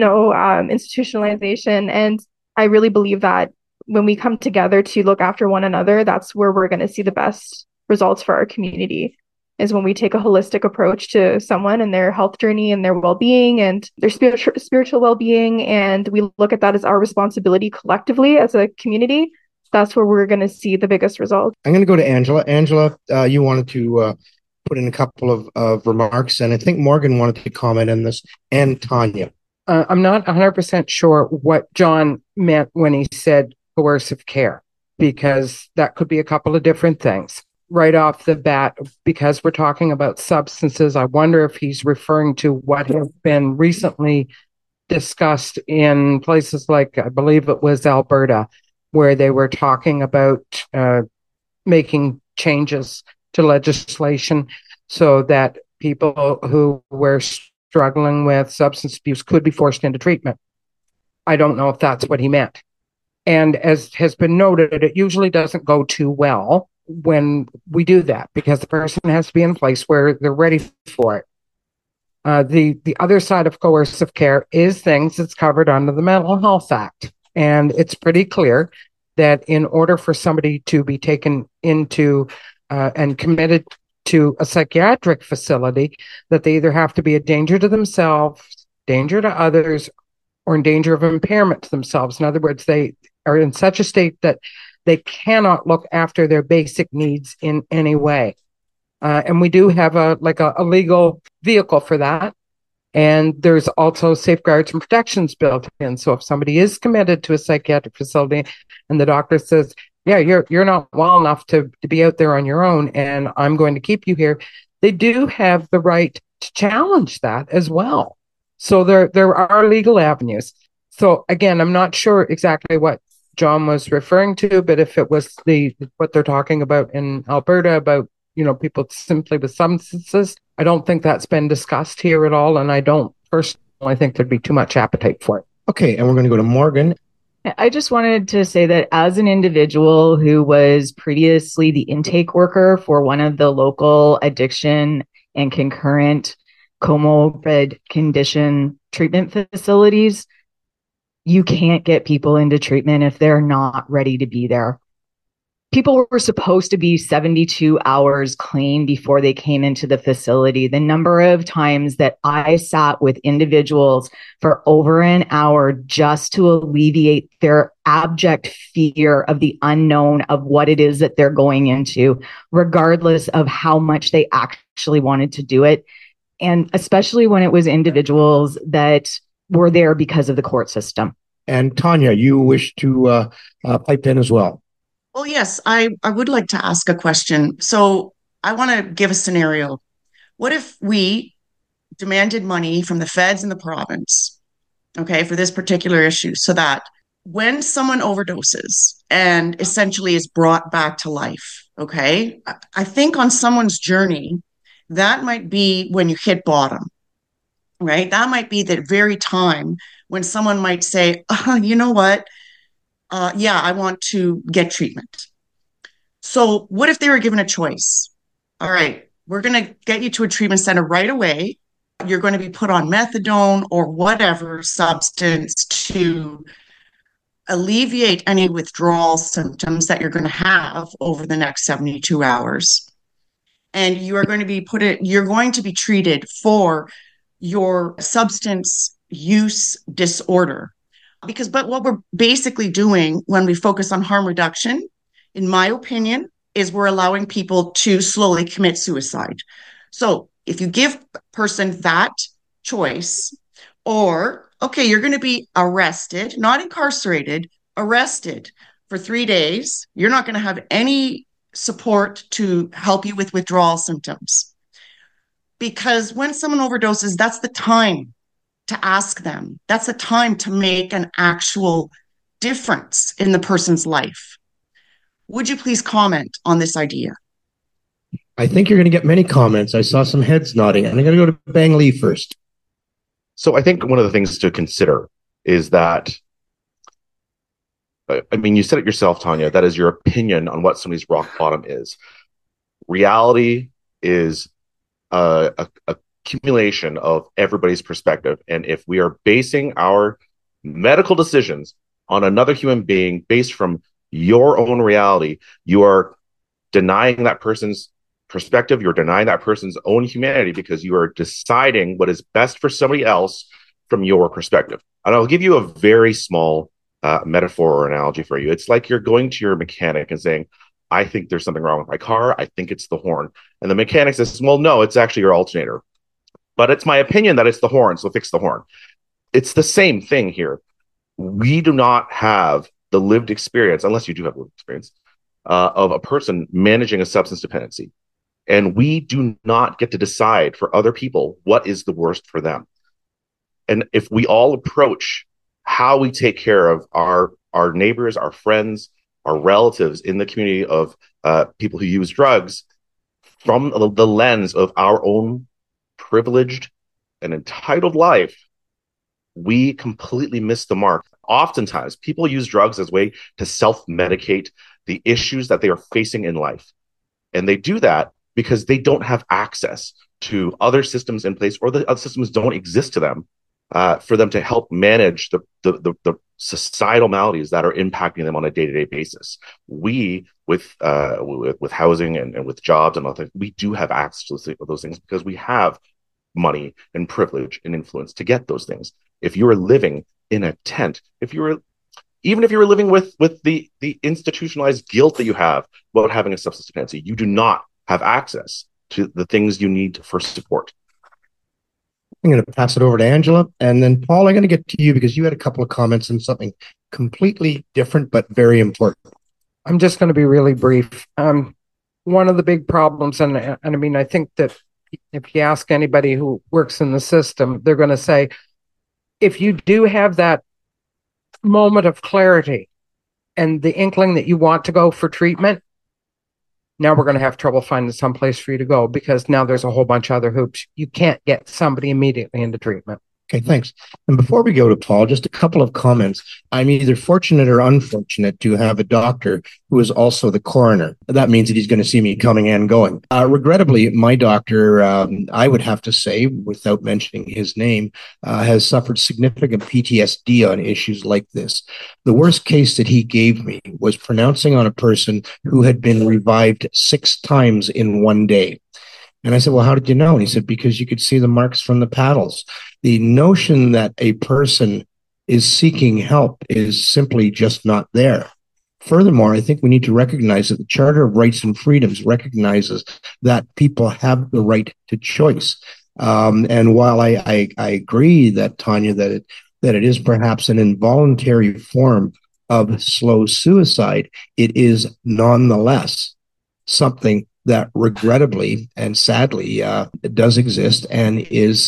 institutionalization. And I really believe that when we come together to look after one another, that's where we're going to see the best results for our community, is when we take a holistic approach to someone and their health journey and their well-being and their spiritual well-being. And we look at that as our responsibility collectively as a community. That's where we're going to see the biggest results. I'm going to go to Angela. Angela, you wanted to put in a couple of remarks, and I think Morgan wanted to comment on this, and Tanya. I'm not 100% sure what John meant when he said coercive care, because that could be a couple of different things. Right off the bat, because we're talking about substances, I wonder if he's referring to what has been recently discussed in places like, I believe it was Alberta, where they were talking about making changes to legislation so that people who were struggling with substance abuse could be forced into treatment. I don't know if that's what he meant. And as has been noted, it usually doesn't go too well when we do that, because the person has to be in a place where they're ready for it. The other side of coercive care is things that's covered under the Mental Health Act. And it's pretty clear that in order for somebody to be taken into and committed to a psychiatric facility, that they either have to be a danger to themselves, danger to others, or in danger of impairment to themselves. In other words, they are in such a state that they cannot look after their basic needs in any way. And we do have a legal vehicle for that. And there's also safeguards and protections built in. So if somebody is committed to a psychiatric facility and the doctor says, yeah, you're not well enough to be out there on your own, and I'm going to keep you here, they do have the right to challenge that as well. So there are legal avenues. So again, I'm not sure exactly what John was referring to, but if it was what they're talking about in Alberta about, people simply with substances, I don't think that's been discussed here at all. And I don't personally think there'd be too much appetite for it. Okay. And we're going to go to Morgan. I just wanted to say that as an individual who was previously the intake worker for one of the local addiction and concurrent comorbid condition treatment facilities, You can't get people into treatment if they're not ready to be there. People were supposed to be 72 hours clean before they came into the facility. The number of times that I sat with individuals for over an hour just to alleviate their abject fear of the unknown of what it is that they're going into, regardless of how much they actually wanted to do it. And especially when it was individuals that were there because of the court system. And Tanya, you wish to pipe in as well. Well, yes, I would like to ask a question. So I want to give a scenario. What if we demanded money from the feds and the province, okay, for this particular issue, so that when someone overdoses and essentially is brought back to life, okay, I think on someone's journey, that might be when you hit bottom, right? That might be the very time when someone might say, you know what? Yeah, I want to get treatment. So what if they were given a choice? All right, we're going to get you to a treatment center right away. You're going to be put on methadone or whatever substance to alleviate any withdrawal symptoms that you're going to have over the next 72 hours. And you are going to be you're going to be treated for your substance use disorder. But what we're basically doing when we focus on harm reduction, in my opinion, is we're allowing people to slowly commit suicide. So if you give a person that choice, or, okay, you're going to be arrested, not incarcerated, arrested for 3 days. You're not going to have any support to help you with withdrawal symptoms. Because when someone overdoses, that's the time to ask them. That's a time to make an actual difference in the person's life. Would you please comment on this idea? I think you're going to get many comments. I saw some heads nodding. And I'm going to go to Bang Lee first. So I think one of the things to consider is that, I mean, you said it yourself, Tanya, that is your opinion on what somebody's rock bottom is. Reality is a accumulation of everybody's perspective. And if we are basing our medical decisions on another human being based from your own reality, you are denying that person's perspective. You're denying that person's own humanity because you are deciding what is best for somebody else from your perspective. And I'll give you a very small metaphor or analogy for you. It's like you're going to your mechanic and saying, I think there's something wrong with my car. I think it's the horn. And the mechanic says, well, no, it's actually your alternator. But it's my opinion that it's the horn, so fix the horn. It's the same thing here. We do not have the lived experience, unless you do have lived experience, of a person managing a substance dependency. And we do not get to decide for other people what is the worst for them. And if we all approach how we take care of our neighbors, our friends, our relatives in the community of people who use drugs from the lens of our own privileged and entitled life, we completely miss the mark. Oftentimes, people use drugs as a way to self-medicate the issues that they are facing in life. And they do that because they don't have access to other systems in place, or the other systems don't exist to them for them to help manage the societal maladies that are impacting them on a day-to-day basis. We, with housing and with jobs and other things, we do have access to those things because we have money and privilege and influence to get those things. If you were living in a tent, even if you were living with the institutionalized guilt that you have about having a substance dependency, you do not have access to the things you need for support. I'm going to pass it over to Angela. And then, Paul, I'm going to get to you because you had a couple of comments on something completely different, but very important. I'm just going to be really brief. One of the big problems, and I mean, I think that if you ask anybody who works in the system, they're going to say, if you do have that moment of clarity and the inkling that you want to go for treatment, now we're going to have trouble finding someplace for you to go because now there's a whole bunch of other hoops. You can't get somebody immediately into treatment. Okay, thanks. And before we go to Paul, just a couple of comments. I'm either fortunate or unfortunate to have a doctor who is also the coroner. That means that he's going to see me coming and going. Regrettably, my doctor, I would have to say, without mentioning his name, has suffered significant PTSD on issues like this. The worst case that he gave me was pronouncing on a person who had been revived 6 times in one day. And I said, well, how did you know? And he said, because you could see the marks from the paddles. The notion that a person is seeking help is simply just not there. Furthermore, I think we need to recognize that the Charter of Rights and Freedoms recognizes that people have the right to choice. And while I agree that, Tanya, that it is perhaps an involuntary form of slow suicide, it is nonetheless something that regrettably and sadly does exist and is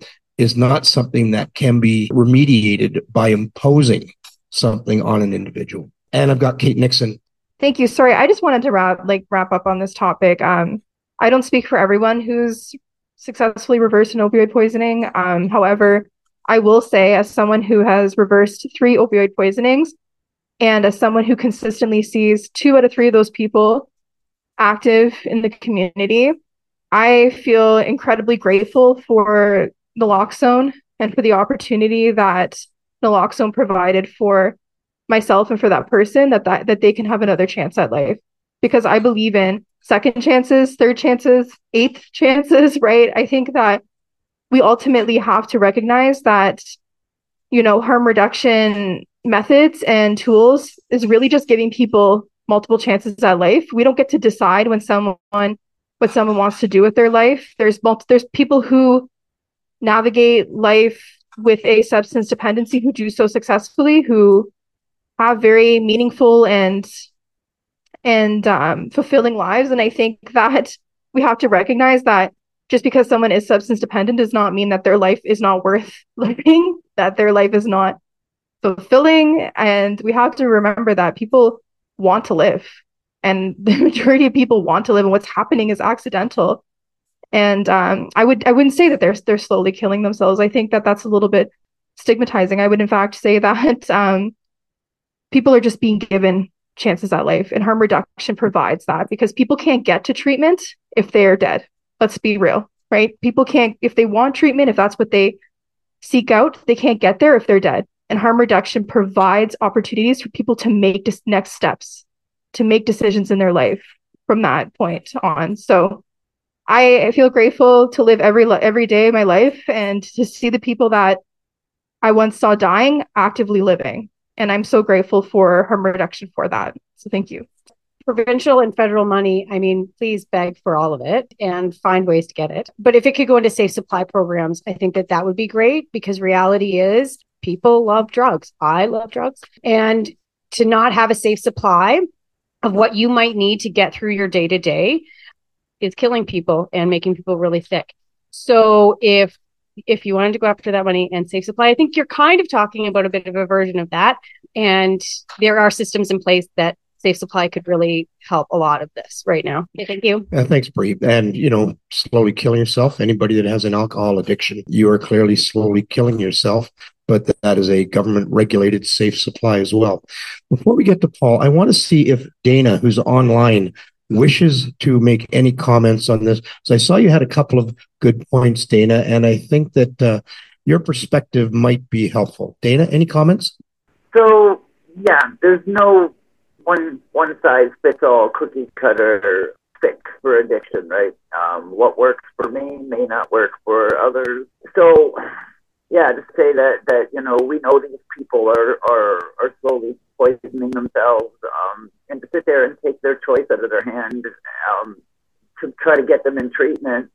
not something that can be remediated by imposing something on an individual. And I've got Kate Nixon. Thank you. Sorry, I just wanted to wrap up on this topic. I don't speak for everyone who's successfully reversed an opioid poisoning. However, I will say, as someone who has reversed 3 opioid poisonings, and as someone who consistently sees 2 out of 3 of those people active in the community, I feel incredibly grateful for naloxone and for the opportunity that naloxone provided for myself and for that person, that they can have another chance at life. Because I believe in second chances, third chances, eighth chances, right? I think that we ultimately have to recognize that, harm reduction methods and tools is really just giving people multiple chances at life. We don't get to decide what someone wants to do with their life. There's people who navigate life with a substance dependency who do so successfully, who have very meaningful and fulfilling lives. And I think that we have to recognize that just because someone is substance dependent does not mean that their life is not worth living, that their life is not fulfilling. And we have to remember that people want to live, and the majority of people want to live, and what's happening is accidental. And I wouldn't say that they're slowly killing themselves. I think that that's a little bit stigmatizing. I would in fact say that people are just being given chances at life, and harm reduction provides that, because people can't get to treatment if they are dead. Let's be real, right? People can't, if they want treatment, if that's what they seek out, they can't get there if they're dead. And harm reduction provides opportunities for people to make next steps, to make decisions in their life from that point on. So I feel grateful to live every day of my life and to see the people that I once saw dying actively living. And I'm so grateful for harm reduction for that. So thank you. Provincial and federal money, please beg for all of it and find ways to get it. But if it could go into safe supply programs, I think that would be great, because reality is people love drugs. I love drugs. And to not have a safe supply of what you might need to get through your day to day is killing people and making people really sick. So if you wanted to go after that money and safe supply, I think you're kind of talking about a bit of a version of that. And there are systems in place that safe supply could really help a lot of this right now. Okay, thank you. Thanks, Bree. And, slowly killing yourself, anybody that has an alcohol addiction, you are clearly slowly killing yourself, but that is a government regulated safe supply as well. Before we get to Paul, I want to see if Dana, who's online, wishes to make any comments on this. So I saw you had a couple of good points, Dana, and I think that your perspective might be helpful. Dana, any comments? So, yeah, there's no one size fits all cookie cutter fix for addiction, right? What works for me may not work for others. So, yeah, to say that we know these people are slowly poisoning themselves, and to sit there and take their choice out of their hand to try to get them in treatment,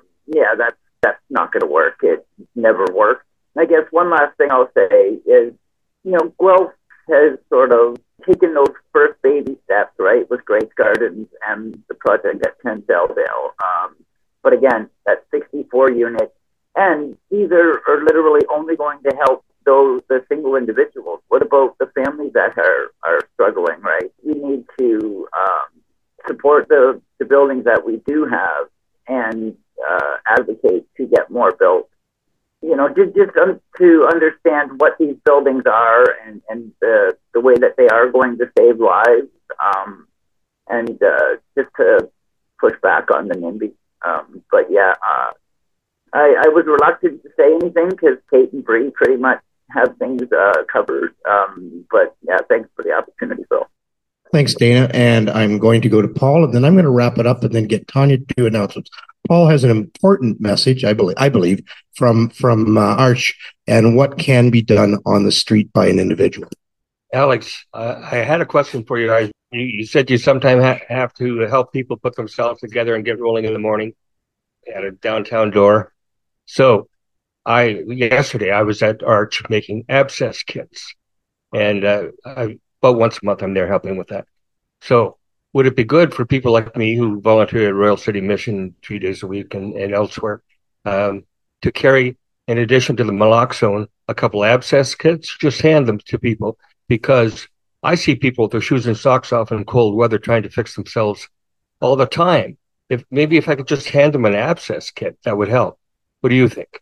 that's not going to work. It never works. I guess one last thing I'll say is, Guelph has sort of taken those first baby steps, right, with Grace Gardens and the project at 10 Delldale. But again, that 64 units, and these are literally only going to help the single individuals. What about the families that are struggling, right? We need to support the buildings that we do have and advocate to get more built. to understand what these buildings are and the way that they are going to save lives, and just to push back on the NIMBY. But yeah, I was reluctant to say anything because Kate and Bree pretty much have things covered. But yeah, thanks for the opportunity, Phil. Thanks, Dana. And I'm going to go to Paul, and then I'm going to wrap it up and then get Tanya to do announcements. Paul has an important message, I believe, from Arch, and what can be done on the street by an individual. Alex, I had a question for you. You said you sometimes have to help people put themselves together and get rolling in the morning at a downtown door. So yesterday I was at Arch making abscess kits, and about once a month I'm there helping with that. So would it be good for people like me who volunteer at Royal City Mission 3 days a week and elsewhere to carry, in addition to the naloxone, a couple abscess kits, just hand them to people? Because I see people with their shoes and socks off in cold weather trying to fix themselves all the time. If I could just hand them an abscess kit, that would help. What do you think?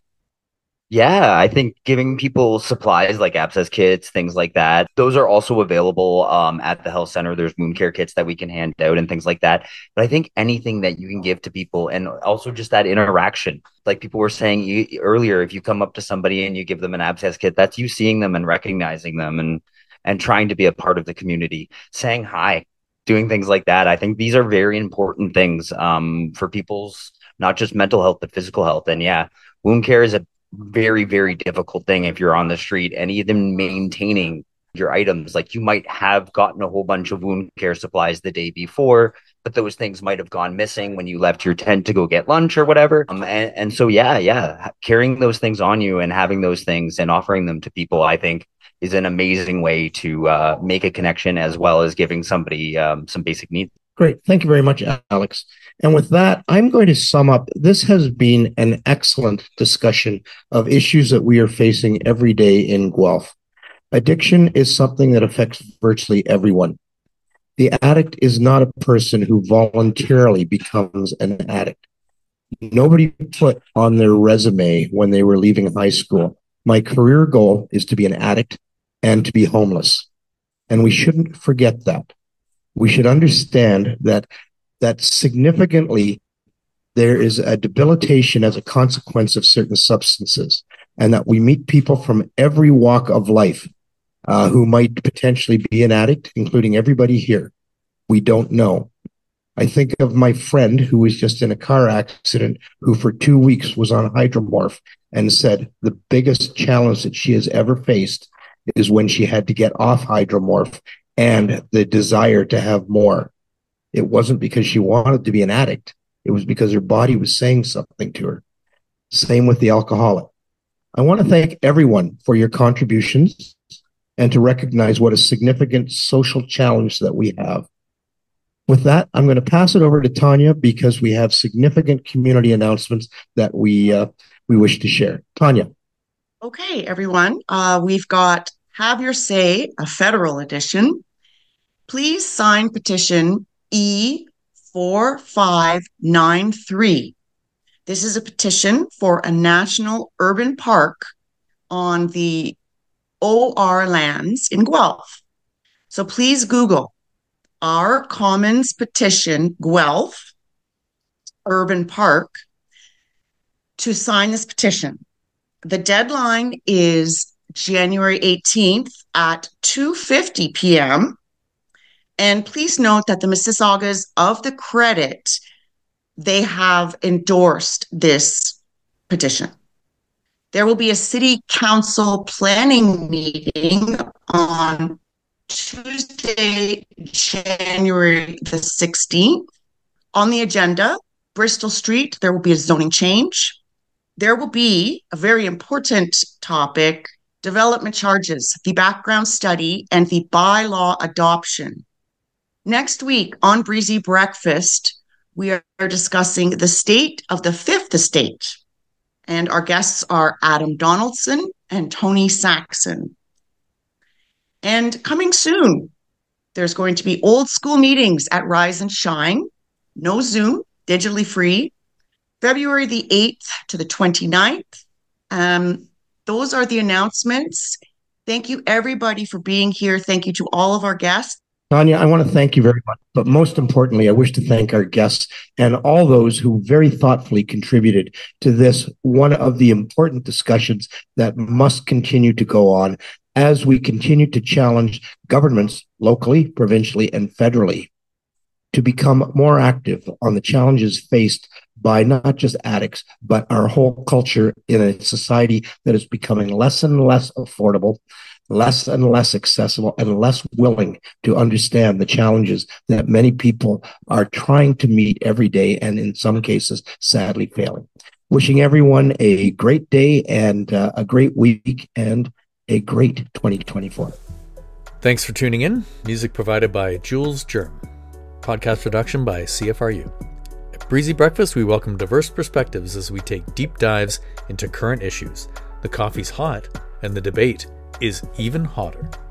Yeah, I think giving people supplies like abscess kits, things like that, those are also available at the health center. There's wound care kits that we can hand out and things like that. But I think anything that you can give to people, and also just that interaction, like people were saying earlier, if you come up to somebody and you give them an abscess kit, that's you seeing them and recognizing them and trying to be a part of the community, saying hi, doing things like that. I think these are very important things for people's not just mental health, but physical health. And yeah, wound care is a very, very difficult thing if you're on the street, and even maintaining your items. Like, you might have gotten a whole bunch of wound care supplies the day before, but those things might have gone missing when you left your tent to go get lunch or whatever. And so, yeah, carrying those things on you and having those things and offering them to people, I think, is an amazing way to make a connection, as well as giving somebody some basic needs. Great. Thank you very much, Alex. And with that, I'm going to sum up. This has been an excellent discussion of issues that we are facing every day in Guelph. Addiction is something that affects virtually everyone. The addict is not a person who voluntarily becomes an addict. Nobody put on their resume when they were leaving high school, my career goal is to be an addict and to be homeless. And we shouldn't forget that. We should understand that significantly there is a debilitation as a consequence of certain substances, and that we meet people from every walk of life who might potentially be an addict, including everybody here. We don't know. I think of my friend who was just in a car accident, who for 2 weeks was on hydromorph, and said the biggest challenge that she has ever faced is when she had to get off hydromorph and the desire to have more. It wasn't because she wanted to be an addict. It was because her body was saying something to her. Same with the alcoholic. I want to thank everyone for your contributions and to recognize what a significant social challenge that we have. With that, I'm going to pass it over to Tanya, because we have significant community announcements that we wish to share. Tanya. Okay, everyone. We've got Have Your Say, a federal edition. Please sign petition E4593. This is a petition for a national urban park on the OR lands in Guelph. So please Google Our Commons Petition Guelph Urban Park to sign this petition. The deadline is January 18th at 2:50 p.m. And please note that the Mississaugas of the Credit, they have endorsed this petition. There will be a city council planning meeting on Tuesday, January the 16th. On the agenda, Bristol Street, there will be a zoning change. There will be a very important topic, development charges, the background study, and the bylaw adoption. Next week on Breezy Breakfast, we are discussing the state of the Fifth Estate. And our guests are Adam Donaldson and Tony Saxon. And coming soon, there's going to be old school meetings at Rise and Shine, no Zoom, digitally free, February the 8th to the 29th. Those are the announcements. Thank you, everybody, for being here. Thank you to all of our guests. Tanya, I want to thank you very much. But most importantly, I wish to thank our guests and all those who very thoughtfully contributed to this, one of the important discussions that must continue to go on as we continue to challenge governments locally, provincially, and federally to become more active on the challenges faced by not just addicts, but our whole culture in a society that is becoming less and less affordable, less and less accessible, and less willing to understand the challenges that many people are trying to meet every day, and in some cases, sadly failing. Wishing everyone a great day and a great week and a great 2024. Thanks for tuning in. Music provided by Jules Germ. Podcast production by CFRU. At Breezy Breakfast, we welcome diverse perspectives as we take deep dives into current issues. The coffee's hot, and the debate is even hotter.